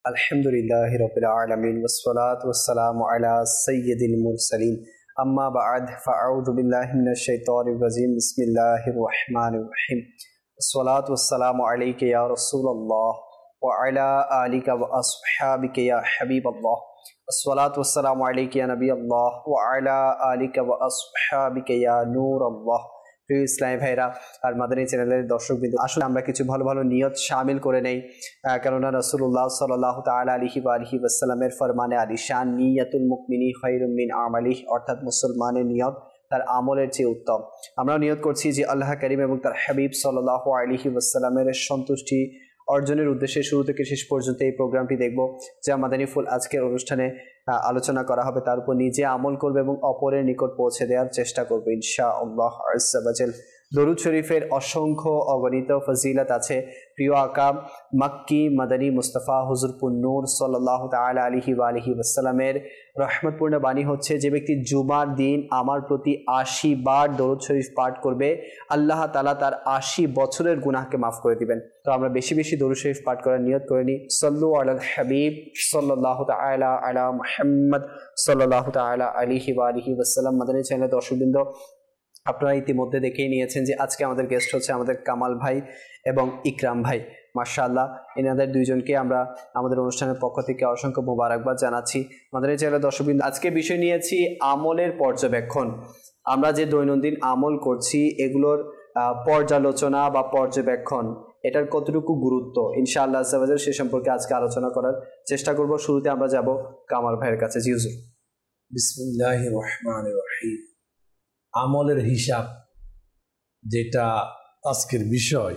Alhamdulillahi Rabbil Alameen wassalatu wassalamu ala sayyidil mursaleen amma ba'd fa'a'udhu billahi minash shaitanir rajim bismillahir rahmanir rahim wassalatu wassalamu alayka ya Rasulullah wa ala alika wa ashabika ya Habiballah wassalatu wassalamu alayka ya Nabiyallah wa ala alika wa ashabika ya Nurallah। প্রিয় ইসলামী ভাইরা আর মাদানী চ্যানেলের দর্শকবৃন্দ, আসলে আমরা কিছু ভালো ভালো নিয়ত শামিল করে নেই, কেননা রাসূলুল্লাহ সাল্লাল্লাহু তাআলা আলাইহি ওয়া আলিহি ওয়াসাল্লামের ফরমানে আলিশান নিয়াতুল মুমিনি খায়রুম মিন আমালিহি, অর্থাৎ মুসলমানের নিয়ত তার আমলের চেয়ে উত্তম। আমরা নিয়ত করছি যে আল্লাহ কারীম এবং তার হাবিব সাল্লাল্লাহু আলাইহি ওয়াসাল্লামের সন্তুষ্টি অর্জনের উদ্দেশ্যে শুরু থেকে শেষ পর্যন্ত এই প্রোগ্রামটি দেখব, যা মাদানী ফুল আজকের অনুষ্ঠানে আলোচনা করা হবে, তার উপর নিজে আমল করবে এবং অপরের নিকট পৌঁছে দেওয়ার চেষ্টা করবে ইনশাআল্লাহ আযজা ওয়া জাল। দরুদ শরীফের অসংখ্য অগণিত ফজিলত আছে। প্রিয় আকা মক্কি মাদানী মুস্তাফা হুজুরপুর নূর সাল্লাল্লাহু তাআলা আলাইহি ওয়া আলিহি ওয়াসাল্লামের রহমতপূর্ণ বাণী হচ্ছে, যে ব্যক্তি জুমার দিন আমার প্রতি 80 বার দরুদ শরীফ পাঠ করবে, আল্লাহ তাআলা তার 80 বছরের গুনাহকে মাফ করে দিবেন। তো আমরা বেশি বেশি দরুদ শরীফ পাঠ করার নিয়ত করে নিই। সাল্লু আলাল হাবিব সাল্লাল্লাহু তাআলা আলা মুহাম্মদ সাল্লাল্লাহু তাআলা আলাইহি ওয়া আলিহি ওয়াসাল্লাম। মাদানী চ্যানেলের দর্শকবৃন্দ, আপনারা ইতিমধ্যে দেখেই নিয়েছেন যে আজকে আমাদের গেস্ট হচ্ছে আমাদের কামাল ভাই এবং ইকরাম ভাই। মাশাআল্লাহ, এনাদের দুইজনকে আমরা আমাদের অনুষ্ঠানের পক্ষ থেকে অসংখ্য মোবারকবাদ জানাচ্ছি। আমাদের এই চ্যানেলের দর্শকবৃন্দ, আজকে বিষয় নিয়েছি আমলের পর্যবেক্ষণ। আমরা যে দৈনন্দিন আমল করছি এগুলোর পর্যালোচনা বা পর্যবেক্ষণ, এটার কতটুকু গুরুত্ব ইনশাআল্লাহ সে সম্পর্কে আজকে আলোচনা করার চেষ্টা করব। শুরুতে আমরা যাব কামাল ভাইয়ের কাছে। জি হুজুর। বিসমিল্লাহির রহমানির রহিম। আমলের হিসাব, যেটা আজকের বিষয়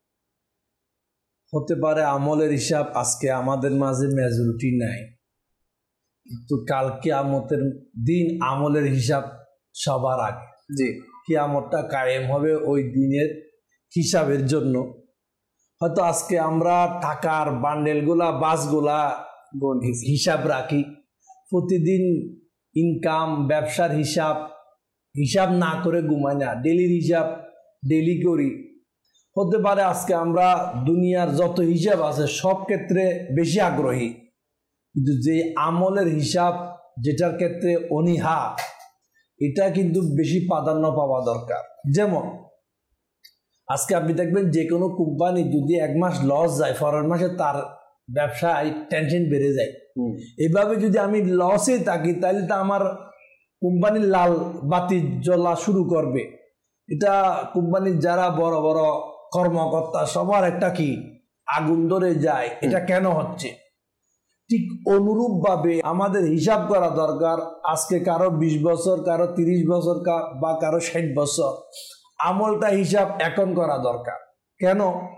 হতে পারে, আমলের হিসাব আজকে আমাদের মাঝে মেজরিটি নাই, কিন্তু কাল কিয়ামতের দিন আমলের হিসাব সবার আগে। জি, কিয়ামতটা কায়েম হবে ওই দিনের হিসাবের জন্য। হয়তো আজকে আমরা টাকার বান্ডেলগুলা বাসগুলা হিসাব রাখি, প্রতিদিন ইনকাম ব্যবসার হিসাব না করে ঘুমাই না, ডেলির হিসাব ডেলি করি। হতে পারে আজকে আমরা দুনিয়ার যত হিসাব আছে সব ক্ষেত্রে বেশি আগ্রহী, কিন্তু যে আমলের হিসাব যেটার ক্ষেত্রে অনীহা, এটা কিন্তু বেশি প্রাধান্য পাওয়া দরকার। যেমন আজকে আপনি দেখবেন যে কোনো কোম্পানি যদি এক মাস লস যায়, পরের মাসে তার ব্যবসায় টেনশন বেড়ে যায়। এভাবে যদি আমি লসে থাকি তাহলে তো আমার কোম্পানির লাল বাতি জ্বলা শুরু করবে। এটা কোম্পানির যারা বড় বড় কর্মকর্তা সবার একটা কি আগুন ধরে যায়। এটা কেন হচ্ছে? ঠিক অনুরূপ ভাবে আমাদের হিসাব করা দরকার। আজকে কারো 20 বছর, কারো 30 বছর, বা কারো 60 বছর, আমলটা হিসাব এখন করা দরকার। কেন?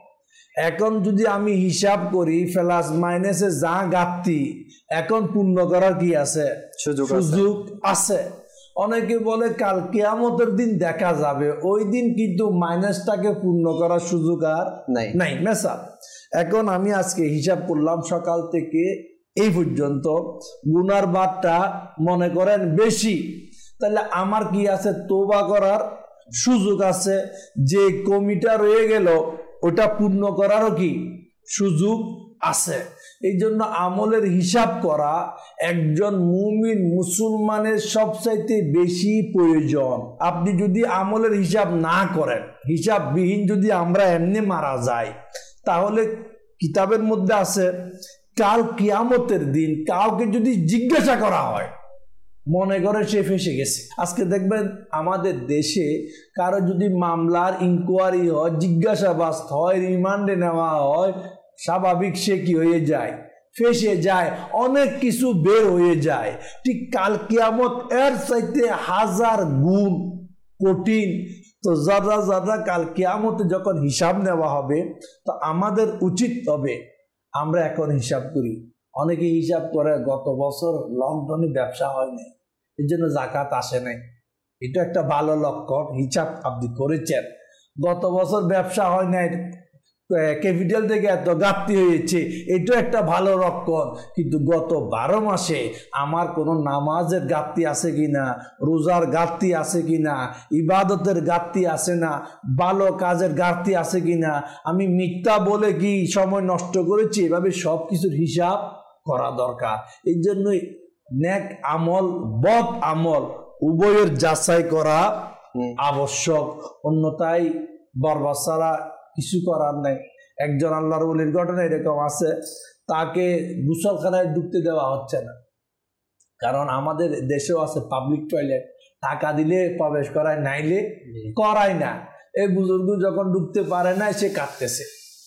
এখন যদি আমি হিসাব করি প্লাস মাইনাসে যা ঘাটতি, এখন পূর্ণ করার কি আছে? সুযোগ আছে। অনেকে বলে কাল কিয়ামতের দিন দেখা যাবে, ওই দিন কিন্তু মাইনাসটাকে পূর্ণ করার সুযোগ আর নাই মেসা। এখন আমি আজকে হিসাব করলাম সকাল থেকে এই পর্যন্ত, গুনার বারটা মনে করেন বেশি, তাহলে আমার কি আছে? তওবা করার সুযোগ আছে। যে কমিটা রয়ে গেল ওটা পূর্ণ করারও কি সুযোগ আছে। এই জন্য আমলের হিসাব করা একজন মুমিন মুসলমানের সবচাইতে বেশি প্রয়োজন। আপনি যদি আমলের হিসাব না করেন, হিসাববিহীন যদি আমরা এমনি মারা যাই, তাহলে কিতাবের মধ্যে আছে কাল কিয়ামতের দিন কাউকে যদি জিজ্ঞাসা করা হয়, মনে করে সে ফেসে গেছে। আজকে দেখবেন আমাদের দেশে কারো যদি মামলার ইনকোয়ারি হয়, জিজ্ঞাসাবাদ হয়, রিমান্ডে নেওয়া হয়, স্বাভাবিক সে কি হয়ে যায়? ফেসে যায়, অনেক কিছু বের হয়ে যায়। ঠিক কাল কিয়ামত এর চাইতে 1000 গুণ কঠিন। তো যারা কাল কিয়ামতে যখন হিসাব নেওয়া হবে, তো আমাদের উচিত হবে আমরা এখন হিসাব করি। অনেকে হিসাব করে গত বছর লকডাউনে ব্যবসা হয় নাই, এই জন্য যাকাত আসে নাই। এটা একটা ভালো লক্ষণ। হিসাব আপনি করেছেন, গত বছর ব্যবসা হয় নাই, ক্যাপিটাল থেকে এত ঘাটতি হয়েছে, এটা একটা ভালো লক্ষণ। কিন্তু গত 12 মাসে আমার কোনো নামাজের ঘাটতি আছে কিনা, রোজার ঘাটতি আছে কিনা, ইবাদতের ঘাটতি আছে না, ভালো কাজের ঘাটতি আছে কিনা, আমি মিথ্যা বলে কি সময় নষ্ট করেছি, এভাবে সব কিছুর হিসাব করা দরকার। এই জন্যই নেক আমল বদ আমল উভয়ের যাচাই করা আবশ্যক, অন্যথায় বরবাদ ছাড়া কিছু করার নাই। একজন আল্লাহর ওলির ঘটনা এরকম আছে, তাকে গোসলখানায় ঢুকতে দেওয়া হচ্ছে না, কারণ আমাদের দেশেও আছে পাবলিক টয়লেট, টাকা দিলে প্রবেশ করায়, নাইলে করায় না। এই বুজুর্গ যখন ঢুকতে পারে না, সে কাঁদতেছে।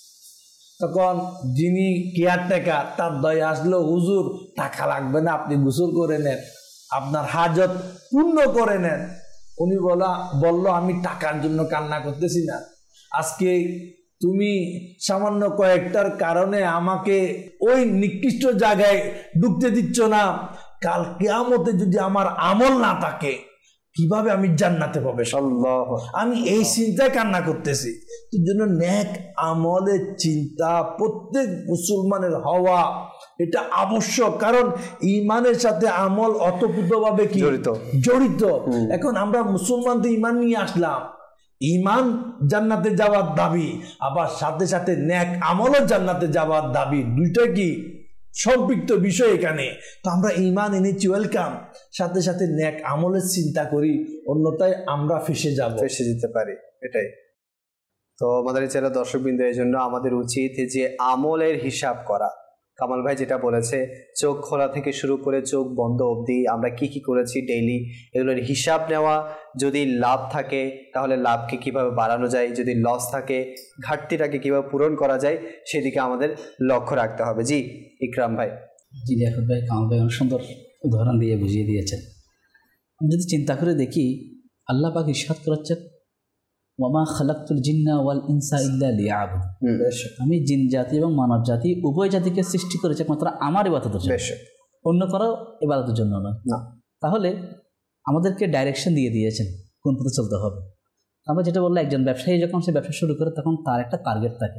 তখন যিনি কেয়ারটেকার তার দয়ে আসলো, হুজুর টাকা লাগবে না, আপনি গোসল করে নেন, আপনার হাজত পূর্ণ করে নেন। উনি বলল আমি টাকার জন্য কান্না করতেছি না, আজকে তুমি সামান্য কয়েকটার কারণে আমাকে ওই নিকৃষ্ট জায়গায় ঢুকতে দিচ্ছ না, কাল কিয়ামতে যদি আমার আমল না থাকে কিভাবে আমি জান্নাতে প্রবেশ করব? আমি এই চিন্তায় কান্না করতেছি। তোর জন্য নেক আমলের চিন্তা প্রত্যেক মুসলমানের হওয়া এটা আবশ্যক, কারণ ইমানের সাথে আমল অতপ্রতভাবে কি জড়িত। এখন আমরা মুসলমান তো ইমান নিয়ে আসলাম, ইমান জান্নাতে যাওয়ার দাবি, আবার সাথে সাথে নেক আমলও জান্নাতে যাওয়ার দাবি, দুইটা কি সম্পৃক্ত বিষয় এখানে। তো আমরা ইমান এনেছি, ওয়েলকাম, সাথে সাথে নেক আমলের চিন্তা করি, অন্যথায় আমরা ফেসে যেতে পারি। এটাই তো আমাদের চ্যানেল দর্শকবৃন্দ, এই জন্য আমাদের উচিত যে আমলের হিসাব করা। কামাল ভাই যেটা বলেছে, চোখ খোলা থেকে শুরু করে চোখ বন্ধ অবধি আমরা কি কি করেছি ডেইলি, এগুলোর হিসাব নেওয়া। যদি লাভ থাকে তাহলে লাভকে কিভাবে বাড়ানো যায়, যদি লস থাকে ঘাটতিটাকে কিভাবে পূরণ করা যায়, সেদিকে আমাদের লক্ষ্য রাখতে হবে। জি ইকরাম ভাই। জি লিয়াকত ভাই, কামাল ভাই অনেক সুন্দর উদাহরণ দিয়ে বুঝিয়ে দিয়েছেন। আমি যদি চিন্তা করে দেখি, আল্লাহ পাক ইরশাদ করেছেন, ওয়ামা খালাকতুল জিন্না ওয়াল ইনসা ইল্লা লিয়াবুদ, আমি জিন জাতি এবং মানব জাতি উভয় জাতিকে সৃষ্টি করেছি একমাত্র আমার ইবাদতের জন্য, অন্য কারো ইবাদতের জন্য নয়। তাহলে আমাদেরকে ডাইরেকশন দিয়ে দিয়েছেন কোন পথে চলতে হবে। আমরা যেটা বললাম, একজন ব্যবসায়ী যখন সে ব্যবসা শুরু করে তখন তার একটা টার্গেট থাকে,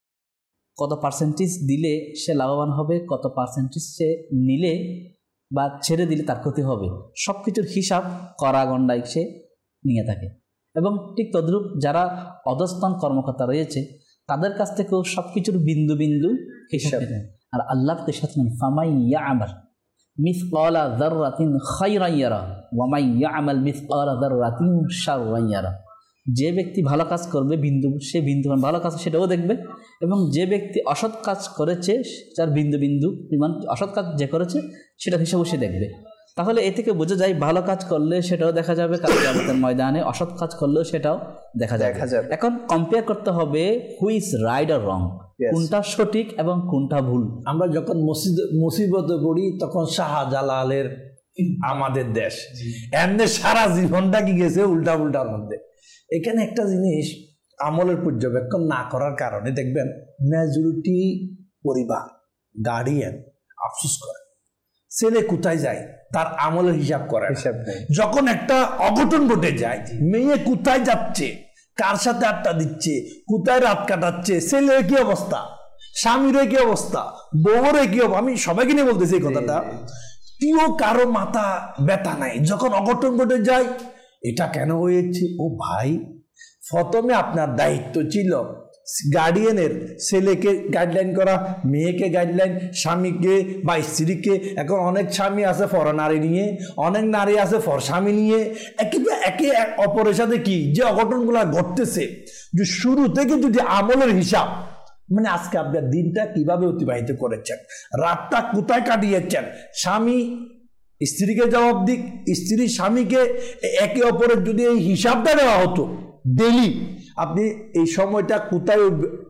কত পার্সেন্টেজ দিলে সে লাভবান হবে, কত পার্সেন্টেজ সে নিলে বা ছেড়ে দিলে তার ক্ষতি হবে, সব কিছুর হিসাব করা গণ্ডায় সে নিয়ে থাকে। এবং ঠিক তদ্রূপ যারা অধস্তন কর্মকর্তা রয়েছে তাদের কাছ থেকেও সব কিছুর বিন্দু বিন্দু হিসাব নেয়। আর আল্লাহ ফামাই ইয়ামাল মিসকালা যাররাতিন খায়রান ইয়ারা ওয়া মান ইয়ামাল মিসকালা যাররাতিন শাররান ইয়ারা। যে ব্যক্তি ভালো কাজ করবে বিন্দু, সে বিন্দু ভালো কাজ সেটাও দেখবে, এবং যে ব্যক্তি অসৎ কাজ করেছে তার বিন্দু বিন্দু অসৎ কাজ যে করেছে সেটা হিসাবও সে দেখবে। তাহলে এ থেকে বোঝা যায় ভালো কাজ করলে সেটাও দেখা যাবে কাল কিয়ামতের ময়দানে, অসৎ কাজ করলেও সেটাও দেখা যাবে। এখন কম্পেয়ার করতে হবে হু ইজ রাইট আর রং, কোনটা সঠিক এবং কোনটা ভুল। আমরা যখন মুসিবতে পড়ি তখন শাহজালালের আমাদের দেশ, এমনি সারা জীবনটা কি গেছে উল্টা উল্টার মধ্যে। এখানে একটা জিনিস আমলের পর্যবেক্ষণ না করার কারণে দেখবেন মেজরিটি পরিবার গার্ডিয়ান আফসোস করে, ছেলে কোথায় যায় তার আমলের হিসাব করে। যখন একটা অঘটন ঘটে যায়, মেয়ে কোথায় যাচ্ছে, কার সাথে আড্ডা দিচ্ছে, কোথায় রাত কাটাচ্ছে, ছেলের কি অবস্থা, স্বামীর কি অবস্থা, বউর কি অবস্থা, আমি সবাইকে নিয়ে বলতেছি এই কথাটা, কেউ কারো মাথা ব্যথা নাই। যখন অঘটন ঘটে যায়, এটা কেন হয়েছে, ও ভাই প্রথমে আপনার দায়িত্ব ছিল গার্ডিয়ানের, ছেলেকে গাইডলাইন করা, মেয়েকে গাইডলাইন, স্বামীকে বা স্ত্রীকে। এখন অনেক স্বামী আছে ফর নারী নিয়ে, অনেক নারী আছে ফর স্বামী নিয়ে, একে অপরের সাথে কি যে অঘটনগুলো ঘটতেছে, যে শুরু থেকে যদি আমলের হিসাব, মানে আজকে আপনার দিনটা কিভাবে অতিবাহিত করেছেন, রাতটা কোথায় কাটিয়েছেন, স্বামী স্ত্রীকে জবাব দিক, স্ত্রী স্বামীকে, একে অপরের যদি এই হিসাবটা দেওয়া হতো ডেইলি, আপনি এই সময়টা কোথায়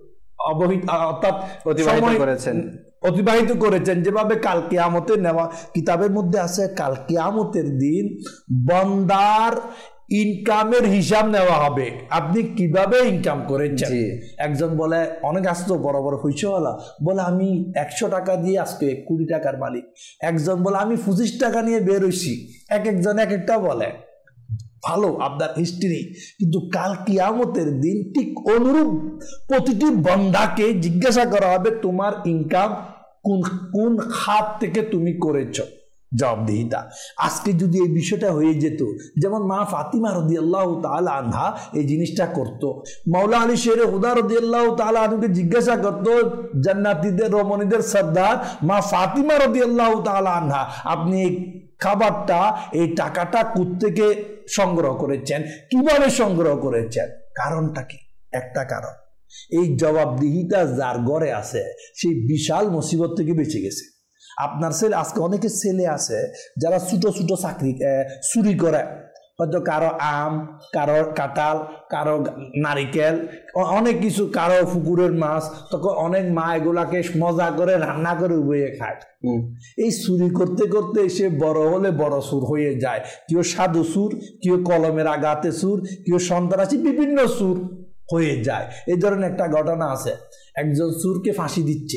অর্থাৎ অতিবাহিত করেছেন, যেভাবে কাল কিয়ামতের নেওয়া কিতাবের মধ্যে আছে, কাল কিয়ামতের দিন বান্দার ইনকামের হিসাব নেওয়া হবে, আপনি কিভাবে ইনকাম করেছেন। একজন বলে, অনেক আসতো বড় বড় পয়সাওয়ালা বলে আমি 100 টাকা দিয়ে আজকে 20 টাকার মালিক, একজন বলে আমি 25 টাকা নিয়ে বের হইছি, একজন এক একটা বলে। ভালো আপনার হিস্ট্রি, কিন্তু কাল কিয়ামতের দিন ঠিক অনুরূপ প্রতিটি বান্দাকে জিজ্ঞাসা করা হবে তোমার ইনকাম কোন কোন খাত থেকে তুমি করেছো, জবাবদিহিতা। আজকে যদি এই বিষয়টা হয়ে যেত, যেমন মা ফাতিমা রাদিয়াল্লাহু তাআলা আনহা এই জিনিসটা করতো, মাওলা আলী শেরে হুদা রাদিয়াল্লাহু তাআলা আনহুকে জিজ্ঞাসা করতো, জান্নাতীদের রমণীদের সর্দার মা ফাতিমা রাদিয়াল্লাহু তাআলা আনহা, আপনি এই খাবারটা এই টাকাটা কোত্থেকে সংগ্রহ করেছেন, কিভাবে সংগ্রহ করেছেন, কারণটা কি? একটা কারণ, এই জবাবদিহিতা যার ঘরে আছে সেই বিশাল মুসিবত থেকে বেঁচে গেছে। আপনার ছেলে, আজকে অনেকের ছেলে আছে যারা ছোট ছোট চাকরি চুরি করে, হয়তো কারো আম, কারো কাঁঠাল, কারো নারিকেল, অনেক কিছু, কারো পুকুরের মাছ, তখন অনেক মা এগুলাকে মজা করে রান্না করে উবয়ে খায়। এই চুরি করতে করতে সে বড় হলে বড় সুর হয়ে যায়, কেউ সাধু সুর, কেউ কলমের আঘাতে সুর, কেউ সন্ত্রাসী, বিভিন্ন সুর হয়ে যায়। এই ধরনের একটা ঘটনা আছে, একজন সুরকে ফাঁসি দিচ্ছে,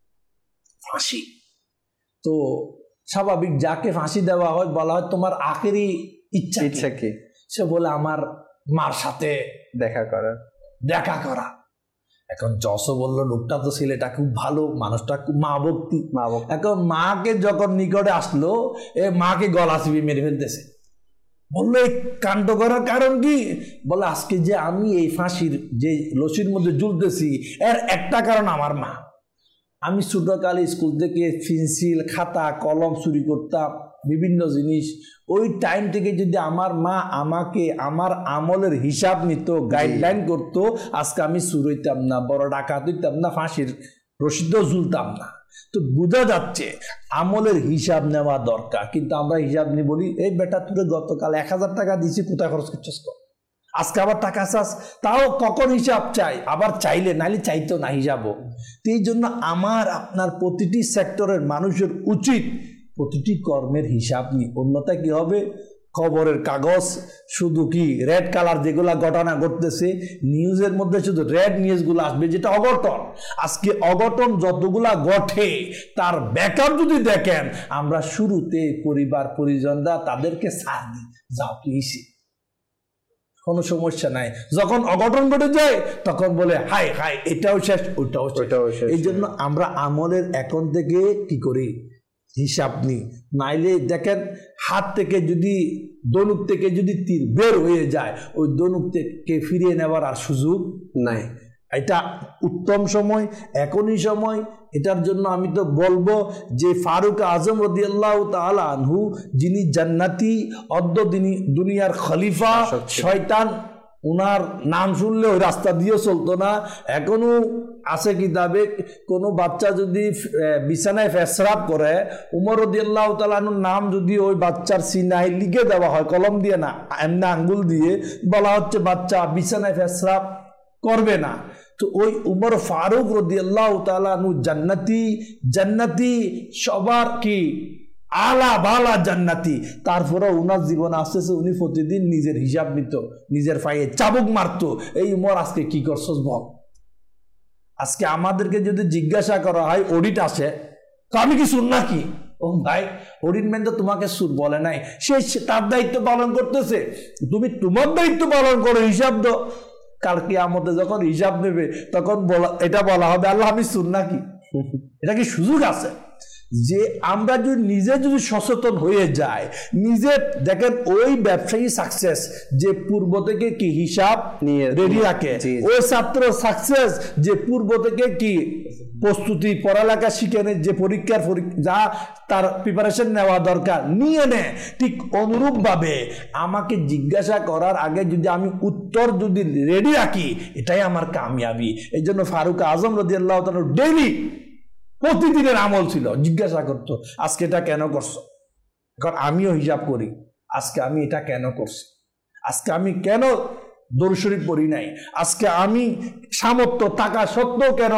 ফাঁসি তো স্বাভাবিক, যাকে ফাঁসি দেওয়া হয় বলা হয় তোমার আখেরি ইচ্ছা কি? সে বলে আমার মার সাথে দেখা করা। এখন যশো বললো লোকটা তো ছেলেটা খুব ভালো, মানুষটা খুব মা ভক্তি। এখন মাকে যখন নিকটে আসলো, এ মাকে গলা চিপে মেরে ফেলতেছে। বললো এই কাণ্ড করার কারণ কি? বলে আজকে যে আমি এই ফাঁসির যে লসির মধ্যে ঝুলতেছি এর একটা কারণ আমার মা। আমি ছোটকালে স্কুল থেকে পেন্সিল, খাতা, কলম চুরি করতাম, বিভিন্ন জিনিস। ওই টাইম থেকে যদি আমার মা আমাকে আমার আমলের হিসাব নিত, গাইডলাইন করতো, আজকে আমি চুর হইতাম না, বড় ডাকাত হইতাম না, ফাঁসির রশিদেও ঝুলতাম না। তো বোঝা যাচ্ছে আমলের হিসাব নেওয়া দরকার। কিন্তু আমরা হিসাব নিয়ে বলি, এই বেটা তুই গতকাল 1000 টাকা দিয়েছি, কোথায় খরচ করছিস? আজকে আবার টাকা চাস, তাও কখন হিসাব চাই, আবার চাইলে, নাইলে চাইতো না হিসাবও। তো এই জন্য আমার আপনার প্রতিটি সেক্টরের মানুষের উচিত প্রতিটি কর্মের হিসাব নিয়ে, অন্যথায় কি হবে? খবরের কাগজ শুধু কি রেড কালার, যেগুলা ঘটনা ঘটতেছে নিউজের মধ্যে শুধু রেড নিউজগুলো আসবে, যেটা অঘটন। আজকে অঘটন যতগুলা ঘটে তার ব্যাকআপ যদি দেখেন, আমরা শুরুতে পরিবার পরিজনরা তাদেরকে ছাড় দিই, যাও কি কোনো সমস্যা নাই। যখন অঘটন ঘটে যায় তখন বলে হাই হাই, এটাও শেষ, ওটাও শেষ। এই জন্য আমরা আমলের এখন থেকে কি করি? হিসাব নিই। নাইলে দেখেন হাত থেকে যদি, ধনুক থেকে যদি তীর বের হয়ে যায়, ওই ধনুক থেকে ফিরিয়ে নেওয়ার আর সুযোগ নাই। এটা উত্তম সময়, এখনই সময়। এটার জন্য আমি তো বলবো যে ফারুক আজম রাদিয়াল্লাহু তাআলা আনহু, যিনি জান্নাতি, অদ্য দুনিয়ার খলিফা, শয়তান উনার নাম শুনলে ওই রাস্তা দিয়ে চলতো না। এখনো আছে কিতাবে, কোনো বাচ্চা যদি বিছানায় পেশাব করে, উমর রাদিয়াল্লাহু তাআলা আনহুর নাম যদি ওই বাচ্চার সিনায় লিখে দেওয়া হয়, কলম দিয়ে না, এমনি আঙ্গুল দিয়ে, বলা হচ্ছে বাচ্চা বিছানায় পেশাব করবে না। তো ওই উমর ফারুক রাদিয়াল্লাহু তাআলা আনহু জান্নাতি সবার কি আলা বালা জান্নাতি। তারপরে উনার জীবন আসতেছে, উনি প্রতিদিন নিজের হিসাব নিত, নিজের পায়ে চাবুক মারতো। এই উমর আজকে কি করছস বল? আজকে আমাদেরকে যদি জিজ্ঞাসা করা হয়, অডিট আসে, তো আমি কি সুর নাকি? ও ভাই, অডিট ম্যান তো তোমাকে সুর বলে নাই, সে তার দায়িত্ব পালন করতেছে, তুমি তোমার দায়িত্ব পালন করো, হিসাব দাও। কাল কিয়ামতে যখন হিসাব নেবে তখন এটা বলা হবে, আল্লাহ আমি সুর নাকি? এটা কি সুযোগ আছে? যে আমরা যদি সচেতন হয়ে যায়, নিজে দেখেন ওই ব্যবসায়ী সাকসেস যে পূর্ব থেকে কি হিসাব নিয়ে রেডি রাখে, ওই ছাত্র সাকসেস যে পূর্ব থেকে কি প্রস্তুতি, পড়ালেখা শিখে নেয়, যে পরীক্ষার যা তার প্রিপারেশন নেওয়া দরকার নিয়ে নেয়। ঠিক অনুরূপ ভাবে আমাকে জিজ্ঞাসা করার আগে যদি আমি উত্তর যদি রেডি রাখি, এটাই আমার কামিয়াবি। এই জন্য ফারুক আজম রাদিয়াল্লাহু তাআলা ডেইলি প্রতিদিনের আমল ছিল, জিজ্ঞাসা করতো আজকে এটা কেন করছো? এখন আমিও হিসাব করি, আজকে আমি এটা কেন করছি, আজকে আমি কেন দরুদ শরীফ পড়ি নাই, আজকে আমি সামর্থ্য টাকা সত্ত্বেও কেন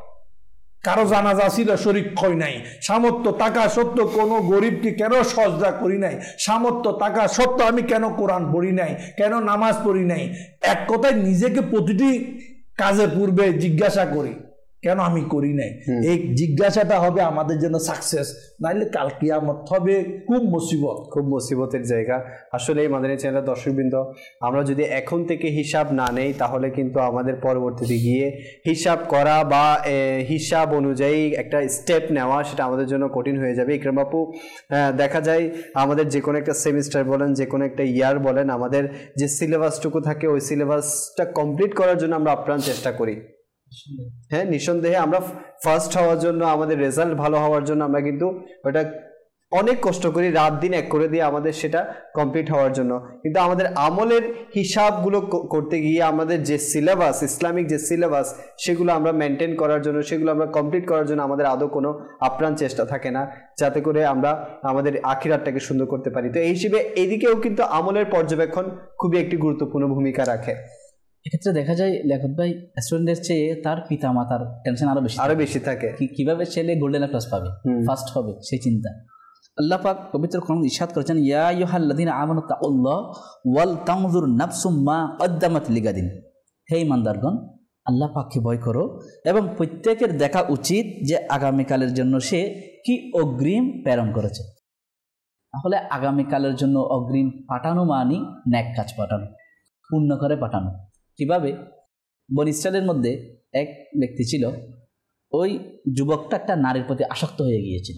কারো জানাজা ছিল শরীক হই নাই, সামর্থ্য টাকা সত্ত্বেও কোনো গরিবকে কেন সজদা করি নাই, সামর্থ্য টাকা সত্ত্বেও আমি কেন কোরআন পড়ি নাই, কেন নামাজ পড়ি নাই। এক কথায় নিজেকে প্রতিটি কাজের পূর্বে জিজ্ঞাসা করি, কেন আমি করি নাই, এই জিজ্ঞাসাটা হবে আমাদের জন্য সাকসেস, নাইলে কাল কিয়ামত হবে খুব মুসিবত, খুব মুসিবতের জায়গা। আসলে মাদানী চ্যানেলের দর্শকবৃন্দ, আমরা যদি এখন থেকে হিসাব না নেই তাহলে কিন্তু আমাদের পরবর্তীতে গিয়ে হিসাব করা বা হিসাব অনুযায়ী একটা স্টেপ নেওয়া সেটা আমাদের জন্য কঠিন হয়ে যাবে। ইকরাম আপু, দেখা যায় আমাদের যে কোনো একটা সেমিস্টার বলেন, যে কোনো একটা ইয়ার বলেন, আমাদের যে সিলেবাসটুকু থাকে ওই সিলেবাসটা কমপ্লিট করার জন্য আমরা আপ্রাণ চেষ্টা করি। হ্যাঁ, নিঃসন্দেহে আমরা ফার্স্ট হওয়ার জন্য, আমাদের রেজাল্ট ভালো হওয়ার জন্য আমরা কিন্তু ওটা অনেক কষ্ট করি, রাত দিন এক করে দিয়ে আমাদের সেটা কমপ্লিট হওয়ার জন্য। কিন্তু আমাদের আমলের হিসাবগুলো করতে গিয়ে আমাদের যে সিলেবাস, ইসলামিক যে সিলেবাস, সেগুলো আমরা মেনটেন করার জন্য, সেগুলো আমরা কমপ্লিট করার জন্য আমাদের আদৌ কোনো আপ্রাণ চেষ্টা থাকে না, যাতে করে আমরা আমাদের আখিরাতটাকে সুন্দর করতে পারি। তো এই হিসেবে এদিকেও কিন্তু আমলের পর্যবেক্ষণ খুবই একটি গুরুত্বপূর্ণ ভূমিকা রাখে। এক্ষেত্রে দেখা যায় লেখক ভাই স্টুডেন্টের চেয়ে তার পিতা মাতার টেনশন আরো বেশি থাকে, কিভাবে ছেলে গোল্ডেন ক্লাস পাবে, ফার্স্ট হবে, সেই চিন্তা। আল্লাহ পাক পবিত্র কোরআনে ইরশাদ করেছেন, ইয়া আইয়ুহাল্লাযীনা আমানু তাকুল্লাহ ওয়াল তানজুর নাফসুম মা কদ্দামাত লিগাদিন। হে ঈমানদারগণ, আল্লাহ পাককে ভয় করো এবং প্রত্যেকের দেখা উচিত যে আগামীকালের জন্য সে কি অগ্রিম প্রেরণ করেছে। তাহলে আগামীকালের জন্য অগ্রিম পাঠানো মানে নেক কাজ পাঠানো, পূর্ণ করে পাঠানো। কিভাবে? বনী ইসরাইলের মধ্যে এক ব্যক্তি ছিল, ওই যুবকটা একটা নারীর প্রতি আসক্ত হয়ে গিয়েছিল।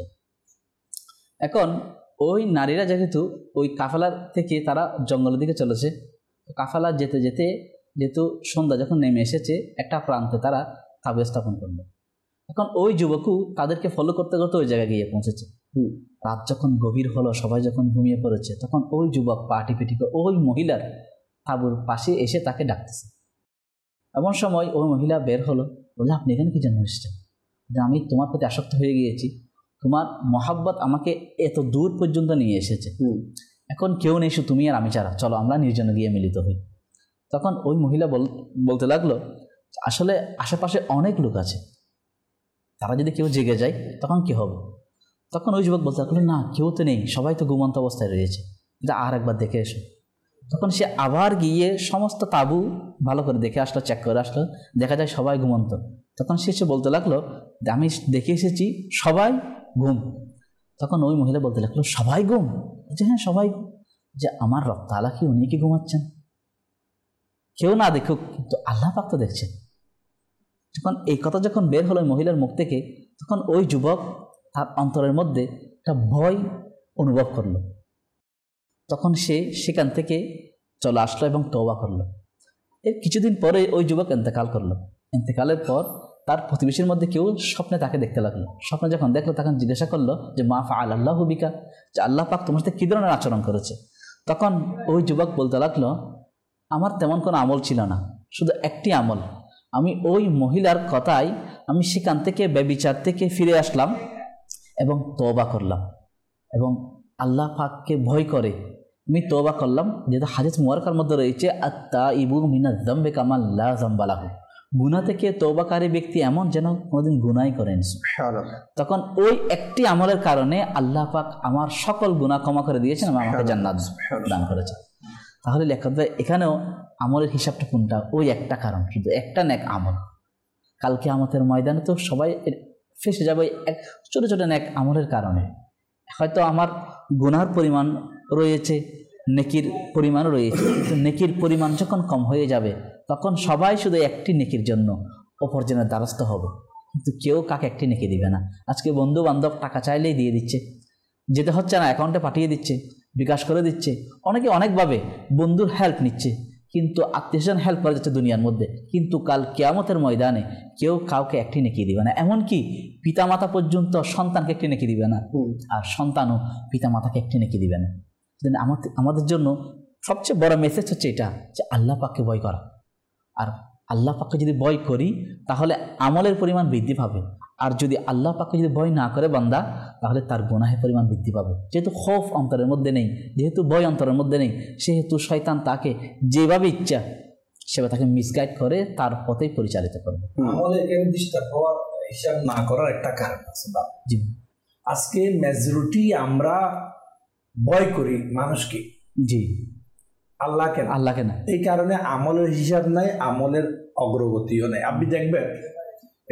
এখন ওই নারীরা যেহেতু ওই কাফেলা থেকে তারা জঙ্গলের দিকে চলেছে, কাফেলা যেতে যেতে যেহেতু সন্ধ্যা যখন নেমে এসেছে, একটা প্রান্তে তারা তাঁবু স্থাপন করলো। এখন ওই যুবকও তাদেরকে ফলো করতে করতে ওই জায়গায় গিয়ে পৌঁছেছে। রাত যখন গভীর হলো, সবাই যখন ঘুমিয়ে পড়েছে, তখন ওই যুবক পাটি পিটি করে ওই মহিলার তাঁবুর পাশে এসে তাকে ডাকতেছে। এমন সময় ওই মহিলা বের হলো, বলে, আপনি এখানে কি জন্য এসেছেন? যে আমি তোমার প্রতি আসক্ত হয়ে গিয়েছি, তোমার মহাব্বত আমাকে এত দূর পর্যন্ত নিয়ে এসেছে, এখন কেউ নেই, শুধু তুমি আর আমি ছাড়া, চলো আমরা নির্জনে গিয়ে মিলিত হই। তখন ওই মহিলা বলতে লাগলো, আসলে আশেপাশে অনেক লোক আছে, তারা যদি কেউ জেগে যায় তখন কি হবে? তখন ওই যুবক বলতে লাগলো, না, কেউ তো নেই, সবাই তো ঘুমন্ত অবস্থায় রয়েছে, যা আর একবার দেখে এসো। তখন সে আবার গিয়ে সমস্ত তাঁবু ভালো করে দেখে আসলো, চেক করে আসলো, দেখা যায় সবাই ঘুমন্ত। তখন সে বলতে লাগলো, আমি দেখে এসেছি সবাই ঘুম। তখন ওই মহিলা বলতে লাগলো, সবাই ঘুম? যে হ্যাঁ, সবাই। যে আমার রব তাআলা কি উনি কি ঘুমাচ্ছেন? কেউ না দেখুক, কিন্তু আল্লাহ পাক তো দেখছেন। যখন এই কথা যখন বের হলো মহিলার মুখ থেকে, তখন ওই যুবক তার অন্তরের মধ্যে একটা ভয় অনুভব করলো। তখন সে সেখান থেকে চলে আসলো এবং তওবা করলো। এর কিছুদিন পরে ওই যুবক ইন্তেকাল করলো। ইন্তেকালের পর তার প্রতিবেশীর মধ্যে কেউ স্বপ্নে তাকে দেখতে লাগলো। স্বপ্নে যখন দেখলো, তখন জিজ্ঞাসা করলো যে মা ফাআলাল্লাহু বিকা, যে আল্লাহ পাক তোমার সাথে কী ধরনের আচরণ করেছে? তখন ওই যুবক বলতে লাগলো, আমার তেমন কোনো আমল ছিল না, শুধু একটি আমল, আমি ওই মহিলার কথায় আমি সেখান থেকে ব্যভিচার থেকে ফিরে আসলাম এবং তওবা করলাম, এবং আল্লাহ পাককে ভয় করে আমি তওবা করলাম। যেহেতু হাদিস মুবারকার মধ্যে রয়েছে, আত-তাইবু মিনাজ যামবি কামা লা যামবা লাহু, গুনাহ থেকে তওবাকারী ব্যক্তি এমন যেন কোনোদিন গুনাহ করেনি। তখন ওই একটি আমলের কারণে আল্লাহ পাক আমার সকল গুনাহ ক্ষমা করে দিয়েছেন এবং আমাকে জান্নাত দান করেছেন। তাহলে লেখক ভাই, এখানেও আমলের হিসাবটা কোনটা? ওই একটা কারণ, শুধু একটা নেক আমল। কালকে আমাদের ময়দানে তো সবাই ফেসে যাবে এক ছোটো ছোটো নেক আমলের কারণে। হয়তো আমার গুনার পরিমাণ রয়েছে, নেকির পরিমাণও রয়েছে, কিন্তু নেকির পরিমাণ যখন কম হয়ে যাবে, তখন সবাই শুধু একটি নেকির জন্য অপরজনের দ্বারস্থ হবে, কিন্তু কেউ কাকে একটি নেকি দিবে না। আজকে বন্ধু বান্ধব টাকা চাইলেই দিয়ে দিচ্ছে, যেতে হচ্ছে না, অ্যাকাউন্টে পাঠিয়ে দিচ্ছে, বিকাশ করে দিচ্ছে, অনেকে অনেকভাবে বন্ধুর হেল্প নিচ্ছে, কিন্তু আত্মীয়স্বজন হেল্প করা যাচ্ছে দুনিয়ার মধ্যে, কিন্তু কাল কিয়ামতের ময়দানে কেউ কাউকে একটি নেকি দিবে না। এমনকি পিতামাতা পর্যন্ত সন্তানকে একটি নেকি দিবে না, আর সন্তানও পিতামাতাকে একটি নেকি দিবে না। আমাদের জন্য সবচেয়ে বড় মেসেজ হচ্ছে এটা, যে আল্লাহ পাককে ভয় করা। আর আল্লাহ পাককে যদি ভয় করি, তাহলে আমলের পরিমাণ বৃদ্ধি পাবে। আর যদি আল্লাহ পাককে যদি ভয় না করে বান্দা, তাহলে তার গুনাহের পরিমাণ বৃদ্ধি পাবে। যেহেতু খৌফ অন্তরের মধ্যে নেই, যেহেতু ভয় অন্তরের মধ্যে নেই, সেহেতু শয়তান তাকে যেভাবে ইচ্ছা সেভাবে তাকে মিসগাইড করে তার পথেই পরিচালিত করবে। হিসাব না করার একটা কারণ আছে। জি, আজকে মেজরিটি আমরা ভয় করি মানুষকে, জি, আল্লাহকে না। এই কারণে আমলের হিসাব নাই, আমলের অগ্রগতিও নাই। আপনি দেখবেন